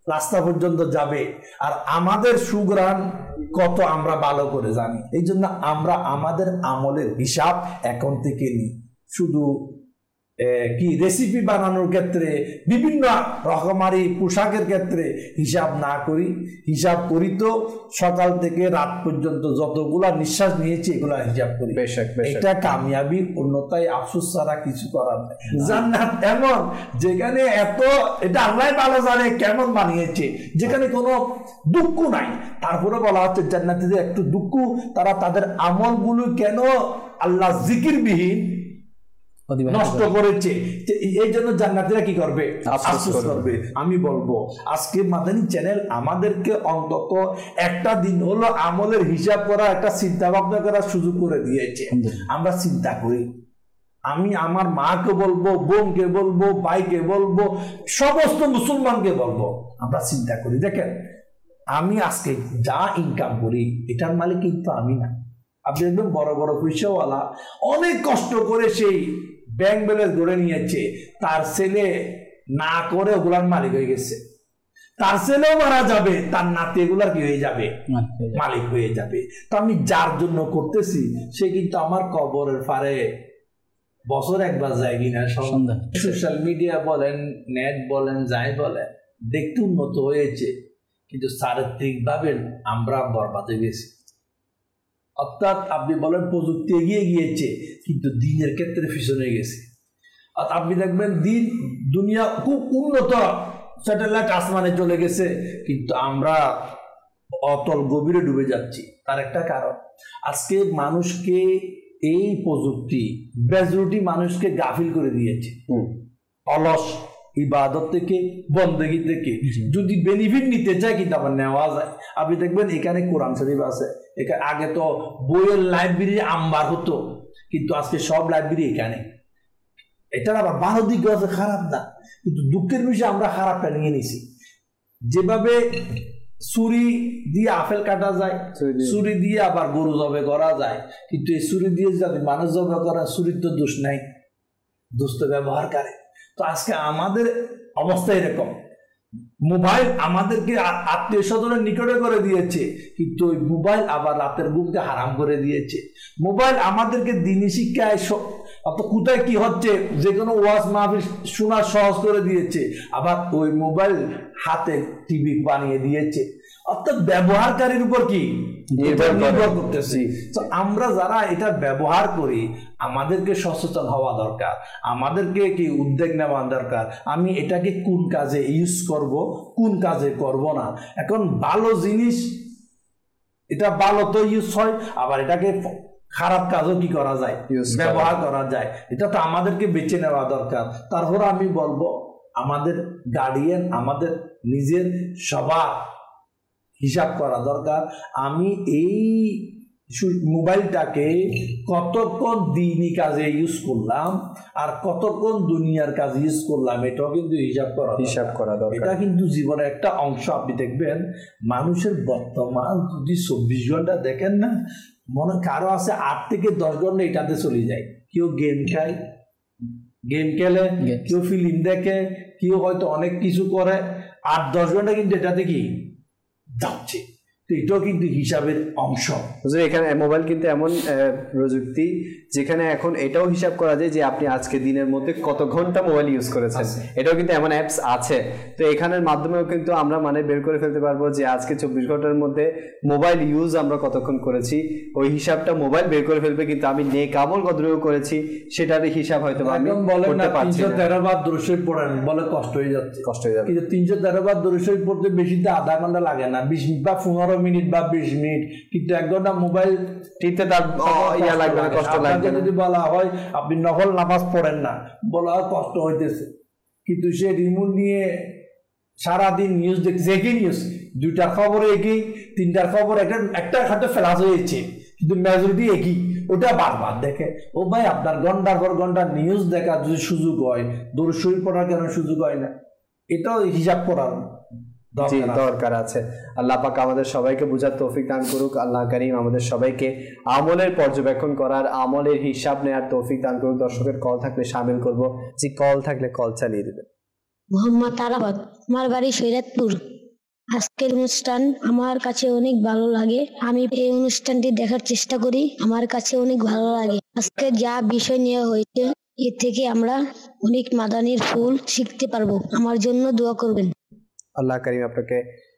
রাস্তা পর্যন্ত যাবে। আর আমাদের সুগ্রাণ কত আমরা ভালো করে জানি। এই জন্য আমরা আমাদের আমলের হিসাব এখন থেকে নিই। শুধু কি রেসিপি বানানোর ক্ষেত্রে, বিভিন্ন রকমারি পোশাকের ক্ষেত্রে হিসাব না করি, হিসাব করি তো সকাল থেকে রাত পর্যন্ত যতগুলা নিঃশ্বাস নিয়েছি এগুলা হিসাব করি। এটা কামিয়াবি, অন্যতায় আফসোস ছাড়া কিছু করার নাই। জান্নাত এমন যেখানে এটা আল্লাহ ভালো জানে কেমন বানিয়েছে, যেখানে কোনো দুঃখ নাই। তারপরে বলা হচ্ছে জান্নাতীদের একটু দুঃখ, তারা তাদের আমলগুলো কেন আল্লাহ জিকিরবিহীন নষ্ট করেছে, এই জন্য জান্নাতীরা কি করবে? আফসোস করবে। আমি বলবো আজকে মাদানী চ্যানেল আমাদেরকে অন্তত একটা দিন হলো আমলের হিসাব করা, একটা চিন্তা ভাবনা করার সুযোগ করে দিয়েছে। আমরা চিন্তা করি, আমি আমার মাকে বলবো, বোনকে বলবো, ভাইকে বলবো, সমস্ত মুসলমানকে বলবো, আমরা চিন্তা করি। দেখেন, আমি আজকে যা ইনকাম করি এটার মালিক কিন্তু আমি না। আপনি একদম বড় বড় পয়সাওয়ালা অনেক কষ্ট করে সেই ব্যাংক ব্যালেন্স ধরে নিয়েছে, তার ছেলে না করে ওগুলার মালিক হয়ে গেছে। তার ছেলেও মারা যাবে, তার নাতি এগুলার কি হয়ে যাবে? মালিক হয়ে যাবে। তো আমি যার জন্য করতেছি সে কিন্তু আমার কবরের পারে বছর একবার যায় কিনা। সোশ্যাল মিডিয়া বলেন, নেট বলেন, যাই বলেন, দেখতে উন্নত হয়েছে, কিন্তু চারিত্রিক ভাবে আমরা বরবাদ হয়ে গেছি। অর্থাৎ আপনি বলেন প্রযুক্তি এগিয়ে গিয়েছে, কিন্তু দিনের ক্ষেত্রে পিছনে গেছে। আর আপনি দেখবেন দুনিয়া খুব উন্নত, স্যাটেলাইট আসমানে চলে গেছে, কিন্তু আমরা অতল গভীরে ডুবে যাচ্ছি। তার একটা কারণ, আজকে মানুষকে এই প্রযুক্তি মেজরিটি মানুষকে গাফিল করে দিয়েছে। অলস ইবাদত থেকে, বন্দেগী থেকে যদি বেনিফিট নিতে চায় কিন্তু আবার নেওয়া যায়। আপনি দেখবেন এখানে কোরআন শরীফ আছে, এখানে আগে তো বইয়ের লাইব্রেরি আম্বার হতো, কিন্তু আজকে সব লাইব্রেরি এখানে। এটার আবার ভালো দিক আছে, খারাপ না, কিন্তু দুঃখের বিষয় আমরা খারাপটা নিয়ে নিছি। যেভাবে ছুরি দিয়ে আপেল কাটা যায়, ছুরি দিয়ে আবার গরু জবে করা যায়, কিন্তু এই ছুরি দিয়ে যদি মানুষ জবে করা, ছুরির তো দোষ নাই, দোষ তো ব্যবহার করে। তো আজকে আমাদের অবস্থা এরকম, মোবাইল আমাদেরকে আত্মীয় স্বজনের নিকটে করে দিয়েছে, কিন্তু ওই মোবাইল আবার রাতের ঘুমকে হারাম করে দিয়েছে। মোবাইল আমাদেরকে দিনী শিক্ষায় কোথায় কি হচ্ছে যে কোনো ওয়াজ মাহফিল শোনা সহজ করে দিয়েছে, আবার ওই মোবাইল হাতে টিভি বানিয়ে দিয়েছে। অর্থাৎ ব্যবহারকারীর উপর কি নির্ভর করতেছি। তো আমরা যারা এটা ব্যবহার করি আমাদেরকে সচেতন হওয়া দরকার, আমাদেরকে কি উদ্যোগ নেওয়া দরকার। আমি এটাকে কোন কাজে ইউজ করব, কোন কাজে করব না। এখন ভালো জিনিস, এটা ভালো তো ইউজ হয়, আবার এটাকে খারাপ কাজও কি করা যায়, ব্যবহার করা যায়। এটা তো আমাদেরকে বেছে নেওয়া দরকার। তারপর আমি বলবো আমাদের গার্ডিয়ান, আমাদের নিজের সবার হিসাব করা দরকার। আমি এই মোবাইলটাকে কতক্ষণ দিনী কাজে ইউজ করলাম আর কতক্ষণ দুনিয়ার কাজে ইউজ করলাম, এটাও কিন্তু হিসাব করা দরকার। এটা কিন্তু জীবনের একটা অংশ। আপনি দেখবেন মানুষের বর্তমান যদি 24 ঘন্টা দেখেন না, মনে কারো আছে 8 থেকে 10 ঘন্টা এটাতে চলে যায়। কেউ গেম খায়, গেম খেলে, কেউ ফিল্ম দেখে, কেউ হয়তো অনেক কিছু করে, 8-10 ঘন্টা কিন্তু এটাতে কি যাচ্ছে। এটাও কিন্তু হিসাবের অংশ। এখানে মোবাইল কিন্তু এমন প্রযুক্তি যেখানে এখন এটাও হিসাব করা যায় যে আপনি আজকে দিনের মধ্যে কত ঘন্টা মোবাইল ইউজ করেছেন, এটাও কিন্তু এমন অ্যাপস আছে। তো এখানের মাধ্যমেও কিন্তু আমরা বের করে ফেলতে পারবো যে আজকে 24 ঘন্টার মধ্যে মোবাইল ইউজ আমরা কতক্ষণ করেছি, ওই হিসাবটা মোবাইল বের করে ফেলবে। কিন্তু আমি নেক আমল কতটুকু করেছি সেটার হিসাব হয়তো আমি করতে পারছি না। 313 বার দরুদ শরীফ পড়েন বলে কষ্ট হয়ে যাচ্ছে, কিন্তু 313 বার দরুদ শরীফ পড়তে বেশি তো আধা ঘন্টা লাগে না, 20 মিনিট বা 15 মিনিট বা 20 মিনিট, কিন্তু 1 ঘন্টা মোবাইল টিপতে তার লাগবে না, কষ্ট লাগবে। যদি বলা হয় আপনি নফল নামাজ পড়েন না, বলা হয় কষ্ট হইতেছে, কিন্তু সে রিমোট নিয়ে সারাদিন নিউজ দেখছে, একই নিউজ, 2টার খবর একই, 3টার খবর একটা খাতে ফেলাস হয়েছে, কিন্তু মেজরিটি একই, ওটা বারবার দেখে। ও ভাই, আপনার ঘন্টার পর ঘন্টা নিউজ দেখা যদি সুযোগ হয়, দরুদ শরীফ পড়ার কেন সুযোগ হয় না? এটাও হিসাব করার দরকার আছে। আল্লাহ পাক আমাদের সবাইকে বুঝার তৌফিক দান করুক। আল্লাহ কারীম আমাদের সবাইকে আমলের পর্যবেক্ষণ করার, আমলের হিসাব নেওয়ার তৌফিক দান করুক। দর্শকের কল থাকলে শামিল করব, যে কল থাকলে কল চালিয়ে দেবেন। মোহাম্মদ আরাফাত, আমার বাড়ি সৈয়দপুর। আজকের অনুষ্ঠান আমার কাছে অনেক ভালো লাগে। আমি এই অনুষ্ঠানটি দেখার চেষ্টা করি, আমার কাছে অনেক ভালো লাগে। আজকে যা বিষয় নেওয়া হয়েছে এর থেকে আমরা অনেক মাদানির ফুল শিখতে পারবো। আমার জন্য দোয়া করবেন। আল্লাহ করিম আপনাকে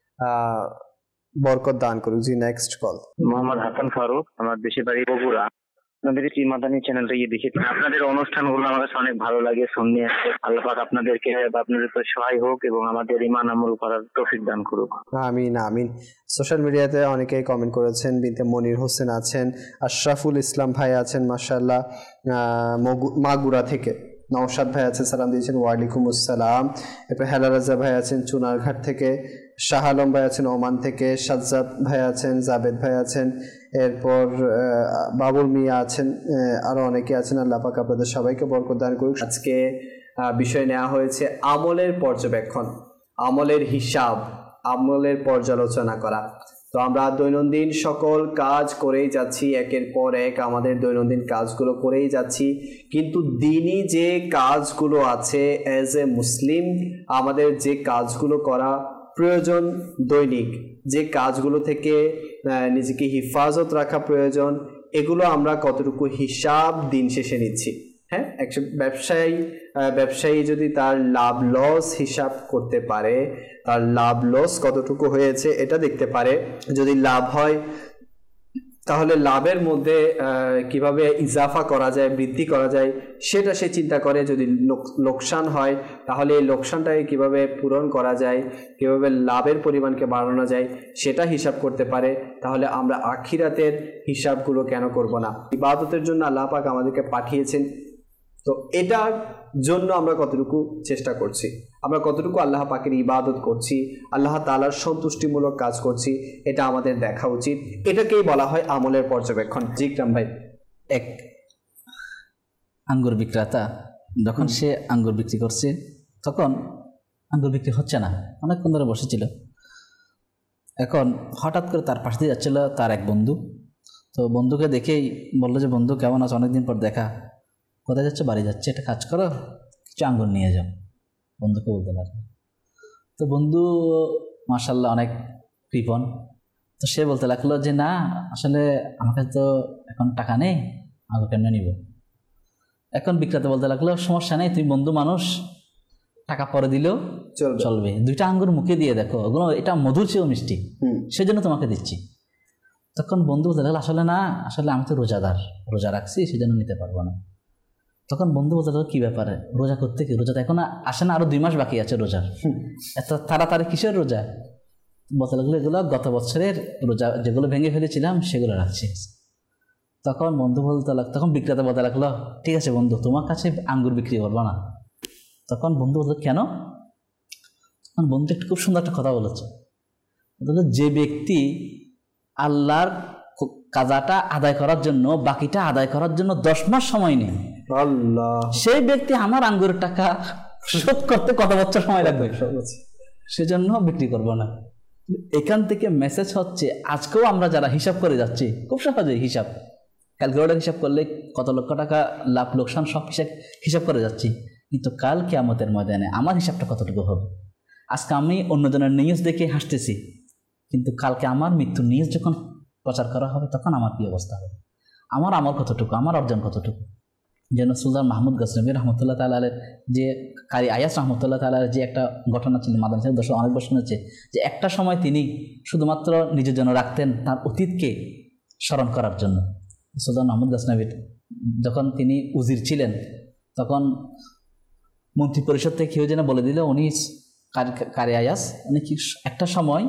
বরকত দান করুক। জি, নেক্সট কল। মোহাম্মদ হাসান ফারুক, আমার দেশের বাড়ি বগুড়া। আপনাদের এই মাদানী চ্যানেলটা দেখেছি, আপনাদের অনুষ্ঠানগুলো আমার কাছে অনেক ভালো লাগে শুনতে। আল্লাহ পাক আপনাদেরকে বা আপনাদের উপর সহায় হোক এবং আমাদের ঈমান আমল করার তৌফিক দান করুক। আমিন আমিন। সোশ্যাল মিডিয়াতে অনেকেই কমেন্ট করেছেন। বিনতে মনির হোসেন আছেন, আশরাফুল ইসলাম ভাই আছেন মাশাআল্লাহ মাগুরা থেকে, নওশাদ ভাই আছেন, সালাম দিয়েছেন, ওয়ালাইকুম আসসালাম। এরপর হেলা রাজা ভাই আছেন চুনারঘাট থেকে, শাহ আলম ভাই আছেন ওমান থেকে, সাজ্জাদ ভাই আছেন, জাবেদ ভাই আছেন, এরপর বাবুল মিয়া আছেন, আরো অনেকে আছেন। আল্লাহ পাক আপনাদের সবাইকে বরকত দান করুক। আজকে বিষয় নেওয়া হয়েছে আমলের পর্যবেক্ষণ, আমলের হিসাব, আমলের পর্যালোচনা করা। তো আমরা দৈনন্দিন সকল কাজ করেই যাচ্ছি, একের পর এক আমাদের দৈনন্দিন কাজগুলো করেই যাচ্ছি, কিন্তু দিনই যে কাজগুলো আছে অ্যাজ এ মুসলিম আমাদের যে কাজগুলো করা প্রয়োজন, দৈনিক যে কাজগুলো থেকে নিজেকে হিফাজত রাখা প্রয়োজন, এগুলো আমরা কতটুকু হিসাব দিন শেষে নিচ্ছি। হ্যাঁ, একজন ব্যবসায়ী যদি তার লাভ লস হিসাব করতে পারে, তার লাভ লস কতটুকু হয়েছে এটা দেখতে পারে। যদি লাভ হয় তাহলে লাভের মধ্যে কিভাবে ইজাফা করা যায়, বৃদ্ধি করা যায় সেটা সে চিন্তা করে। যদি লোকসান হয় তাহলে এই লোকসানটাকে কিভাবে পূরণ করা যায়, কিভাবে লাভের পরিমাণকে বাড়ানো যায় সেটা হিসাব করতে পারে। তাহলে আমরা আখিরাতের হিসাবগুলো কেন করব না? ইবাদতের জন্য আল্লাহ পাক আমাদেরকে পাঠিয়েছেন, তো এটার জন্য আমরা কতটুকু চেষ্টা করছি, আমরা কতটুকু আল্লাহ পাকের ইবাদত করছি, আল্লাহ তাআলার সন্তুষ্টিমূলক কাজ করছি, এটা আমাদের দেখা উচিত। এটাকেই বলা হয় আমলের পর্যবেক্ষণ। জি ইকরাম ভাই। এক আঙ্গুর বিক্রেতা যখন সে আঙ্গুর বিক্রি করছে, তখন আঙ্গুর বিক্রি হচ্ছে না, অনেকক্ষণ ধরে বসেছিল। এখন হঠাৎ করে তার পাশ দিয়ে যাচ্ছিল তার এক বন্ধু। তো বন্ধুকে দেখেই বললো যে, বন্ধু কেমন আছো, অনেকদিন পর দেখা, কোথায় যাচ্ছে? বাড়ি যাচ্ছে, একটা কাজ করো, কিছু আঙ্গুর নিয়ে যাও। বন্ধুকে বলতে লাগলো। তো বন্ধু মাশাআল্লাহ অনেক কৃপণ, তো সে বলতে লাগলো যে, না আসলে আমার কাছে তো এখন টাকা নেই, আঙ্গুর কেন নিব। এখন বিক্রেতা বলতে লাগলো, সমস্যা নেই, তুমি বন্ধু মানুষ, টাকা পরে দিলেও চলবে, দুইটা আঙ্গুর মুখে দিয়ে দেখো, ওগুলো এটা মধুর চেয়েও মিষ্টি, সেজন্য তোমাকে দিচ্ছি। তখন বন্ধু বলতে লাগলো, আসলে না, আসলে আমি তো রোজাদার, রোজা রাখছি, সেজন্য নিতে পারবো না। তখন বন্ধু বলতে লাগলো, কি ব্যাপারে, রোজা করতে কি, রোজা তো এখন আসে না, আরো 2 মাস বাকি আছে রোজার, এত তাড়াতাড়ি কিসের রোজা? বলতে লাগলো, এগুলো গত বছরের রোজা যেগুলো ভেঙে ফেলেছিলাম সেগুলো রাখছি। তখন তখন বিক্রেতা বলতে লাগলো, ঠিক আছে বন্ধু, তোমার কাছে আঙ্গুর বিক্রি করবো না। তখন বন্ধু বললো, কেন? তখন বন্ধু একটু খুব সুন্দর একটা কথা বলেছে, যে ব্যক্তি আল্লাহর কাজাটা আদায় করার জন্য, বাকিটা আদায় করার জন্য 10 মাস সময় নেই, আল্লাহ, সেই ব্যক্তি আমার আঙ্গুরের টাকা শোধ করতে কত বছর সময় লাগবে, সেজন্য বিক্রি করবো না। এখান থেকে মেসেজ হচ্ছে, আজকেও আমরা যারা হিসাব করে যাচ্ছি, খুব সহজে হিসাব, ক্যালকুলেটর হিসাব করলে কত লক্ষ টাকা লাভ লোকসান সব হিসাব করে যাচ্ছি, কিন্তু কাল কিয়ামতের ময়দানে আমার হিসাবটা কতটুকু হবে? আজকে আমি অন্যজনের নিউজ দেখে হাসতেছি, কিন্তু কালকে আমার মৃত্যুর নিউজ যখন প্রচার করা হবে তখন আমার কী অবস্থা হবে? আমার আমল কতটুকু, আমার অর্জন কতটুকু? যেন সুলতান মাহমুদ গজনবী রহমতুল্লাহ তাআলার যে কারি আয়াস রহমতুল্লাহ তাআলার যে একটা ঘটনা ছিল, মাদানী সাহেব দর্শক অনেক বছর হয়েছে, যে একটা সময় তিনি শুধুমাত্র নিজের জন্য রাখতেন, তার অতীতকে স্মরণ করার জন্য। সুলতান মাহমুদ গজনবী যখন তিনি উজির ছিলেন, তখন মন্ত্রী পরিষদ থেকে কেউ যেন বলে দিল, উনি কারি আয়াস উনি কি একটা সময়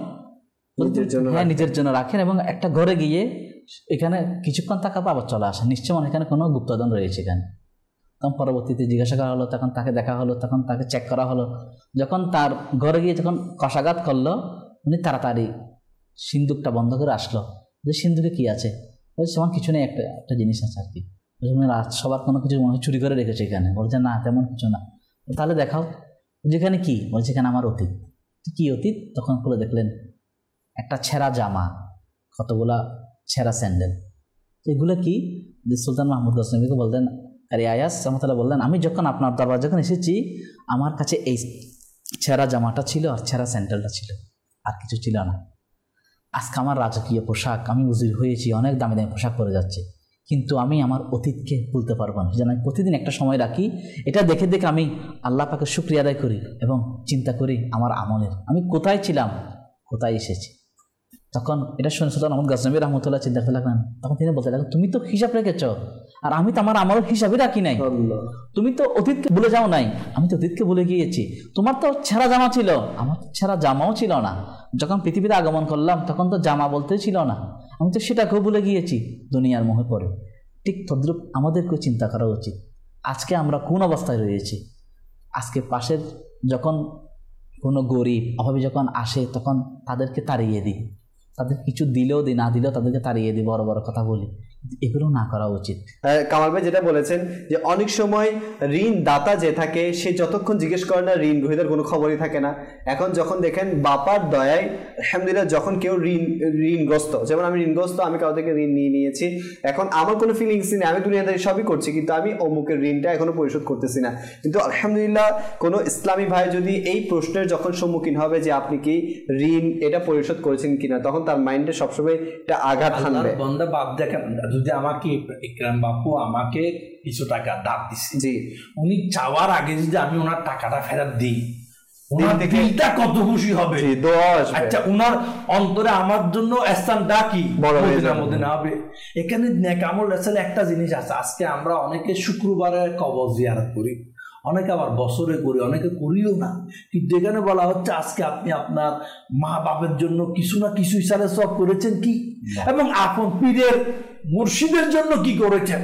নিজের জন্য রাখেন এবং একটা ঘরে গিয়ে এখানে কিছুক্ষণ থাকার আবার চলে আসে, নিশ্চয় মনে এখানে কোনো গুপ্তধন রয়েছে এখানে। তখন পরবর্তীতে জিজ্ঞাসা করা হলো, তখন তাকে দেখা হলো, তখন তাকে চেক করা হলো। যখন তার ঘরে গিয়ে যখন কষাঘাত করলো, উনি তাড়াতাড়ি সিন্দুকটা বন্ধ করে আসলো, যে সিন্দুকে কি আছে? বলছে আমার কিছু নেই, একটা জিনিস আছে আর কি, সবার কোনো কিছু মনে চুরি করে রেখেছে এখানে। বলছে না, তেমন কিছু না। তাহলে দেখাও, যেখানে কি? বলছে এখানে আমার অতীত। কি অতীত? তখন খুলে দেখলেন একটা ছেঁড়া জামা, কতগুলা ছেঁড়া স্যান্ডেল। এগুলো কি? সুলতান মাহমুদ গজনবীকে বললেন, আরে আয়াস রহমতুল্লাহ বললেন, আমি যখন আপনার দরবার যখন এসেছি, আমার কাছে এই ছেঁড়া জামাটা ছিল আর ছেঁড়া স্যান্ডেলটা ছিল। আর কিছু ছিল না। আজকে আমার রাজকীয় পোশাক, আমি উজির হয়েছি, অনেক দামি দামি পোশাক পরে যাচ্ছে, কিন্তু আমি আমার অতীতকে ভুলতে পারবো না। যেন আমি প্রতিদিন একটা সময় রাখি, এটা দেখে দেখে আমি আল্লাহ পাকে শুকরিয়া আদায় করি এবং চিন্তা করি আমার আমলের, আমি কোথায় ছিলাম, কোথায় এসেছি। তখন এটা শুনে সুলতান আহমদ গজনবী রহমতুল্লাহ চিন্তা করতে লাগলেন। তখন তিনি বলতে লাগলেন, তুমি তো হিসাব রেখেছ, আর আমি তো আমার আমলের হিসাবই রাখি নাই। তুমি তো অতীতকে ভুলে যাও নাই, আমি তো অতীতকে ভুলে গিয়েছি। তোমার তো ছেঁড়া জামা ছিল, আমার তো ছেঁড়া জামাও ছিল না। যখন পৃথিবীতে আগমন করলাম তখন তো জামা বলতেই ছিল না, আমি তো সেটাকেও ভুলে গিয়েছি দুনিয়ার মোহে পড়ে। ঠিক তদ্রূপ আমাদেরকেও চিন্তা করা উচিত, আজকে আমরা কোন অবস্থায় রয়েছি। আজকে পাশের যখন কোনো গরিব অভাবী যখন আসে তখন তাদেরকে তাড়িয়ে দিই, তাদের কিছু দিলেও দিই, না দিলেও তাদেরকে তাড়িয়ে দিই, বড় বড় কথা বলি, এগুলো না করা উচিত। কামাল ভাই যেটা বলেছেন যে অনেক সময় ঋণ দাতা যে থাকে সে যতক্ষণ জিজ্ঞেস করে না ঋণ গ্রহীতার কোনো খবরই থাকে না। এখন যখন দেখেন বাপার দয়ায় আলহামদুলিল্লাহ যখন কেউ ঋণগ্রস্ত, যেমন আমি ঋণগ্রস্ত, আমি কারো থেকে ঋণ নিয়েছি, এখন আমার কোনো ফিলিংসই নেই, আমি দুনিয়াদারি সবই করছি, কিন্তু আমি অমুকের ঋণটা এখনো পরিশোধ করতেছি না। কিন্তু আলহামদুলিল্লাহ কোনো ইসলামী ভাই যদি এই প্রশ্নের যখন সম্মুখীন হবে যে আপনি কি ঋণ এটা পরিশোধ করেছেন কিনা, তখন তার মাইন্ডে সবসময় এটা আঘাত হানবে। বন্ধা বাপ দেখেন, যদি আমাকে ইকরাম বাপু আমাকে কিছু টাকা ধার দিচ্ছে, জি, উনি চাওয়ার আগে যদি আমি ওনার টাকাটা ফেরত দিই, ওনার দিলটা কত খুশি হবে। আচ্ছা, ওনার অন্তরে আমার জন্য স্থানটা কি মদিনা হবে। এখানে নেক আমল আসলে একটা জিনিস আছে, আজকে আমরা অনেকে শুক্রবারে কবর জিয়ারত করি, অনেকে আবার বছরে করি, অনেকে করিও না, কিন্তু এখানে বলা হচ্ছে আজকে আপনি আপনার মা বাপের জন্য কিছু না কিছু হিসাবে সব করেছেন কি, এবং আপন পীরের মুর্শিদের জন্য কি করেছেন।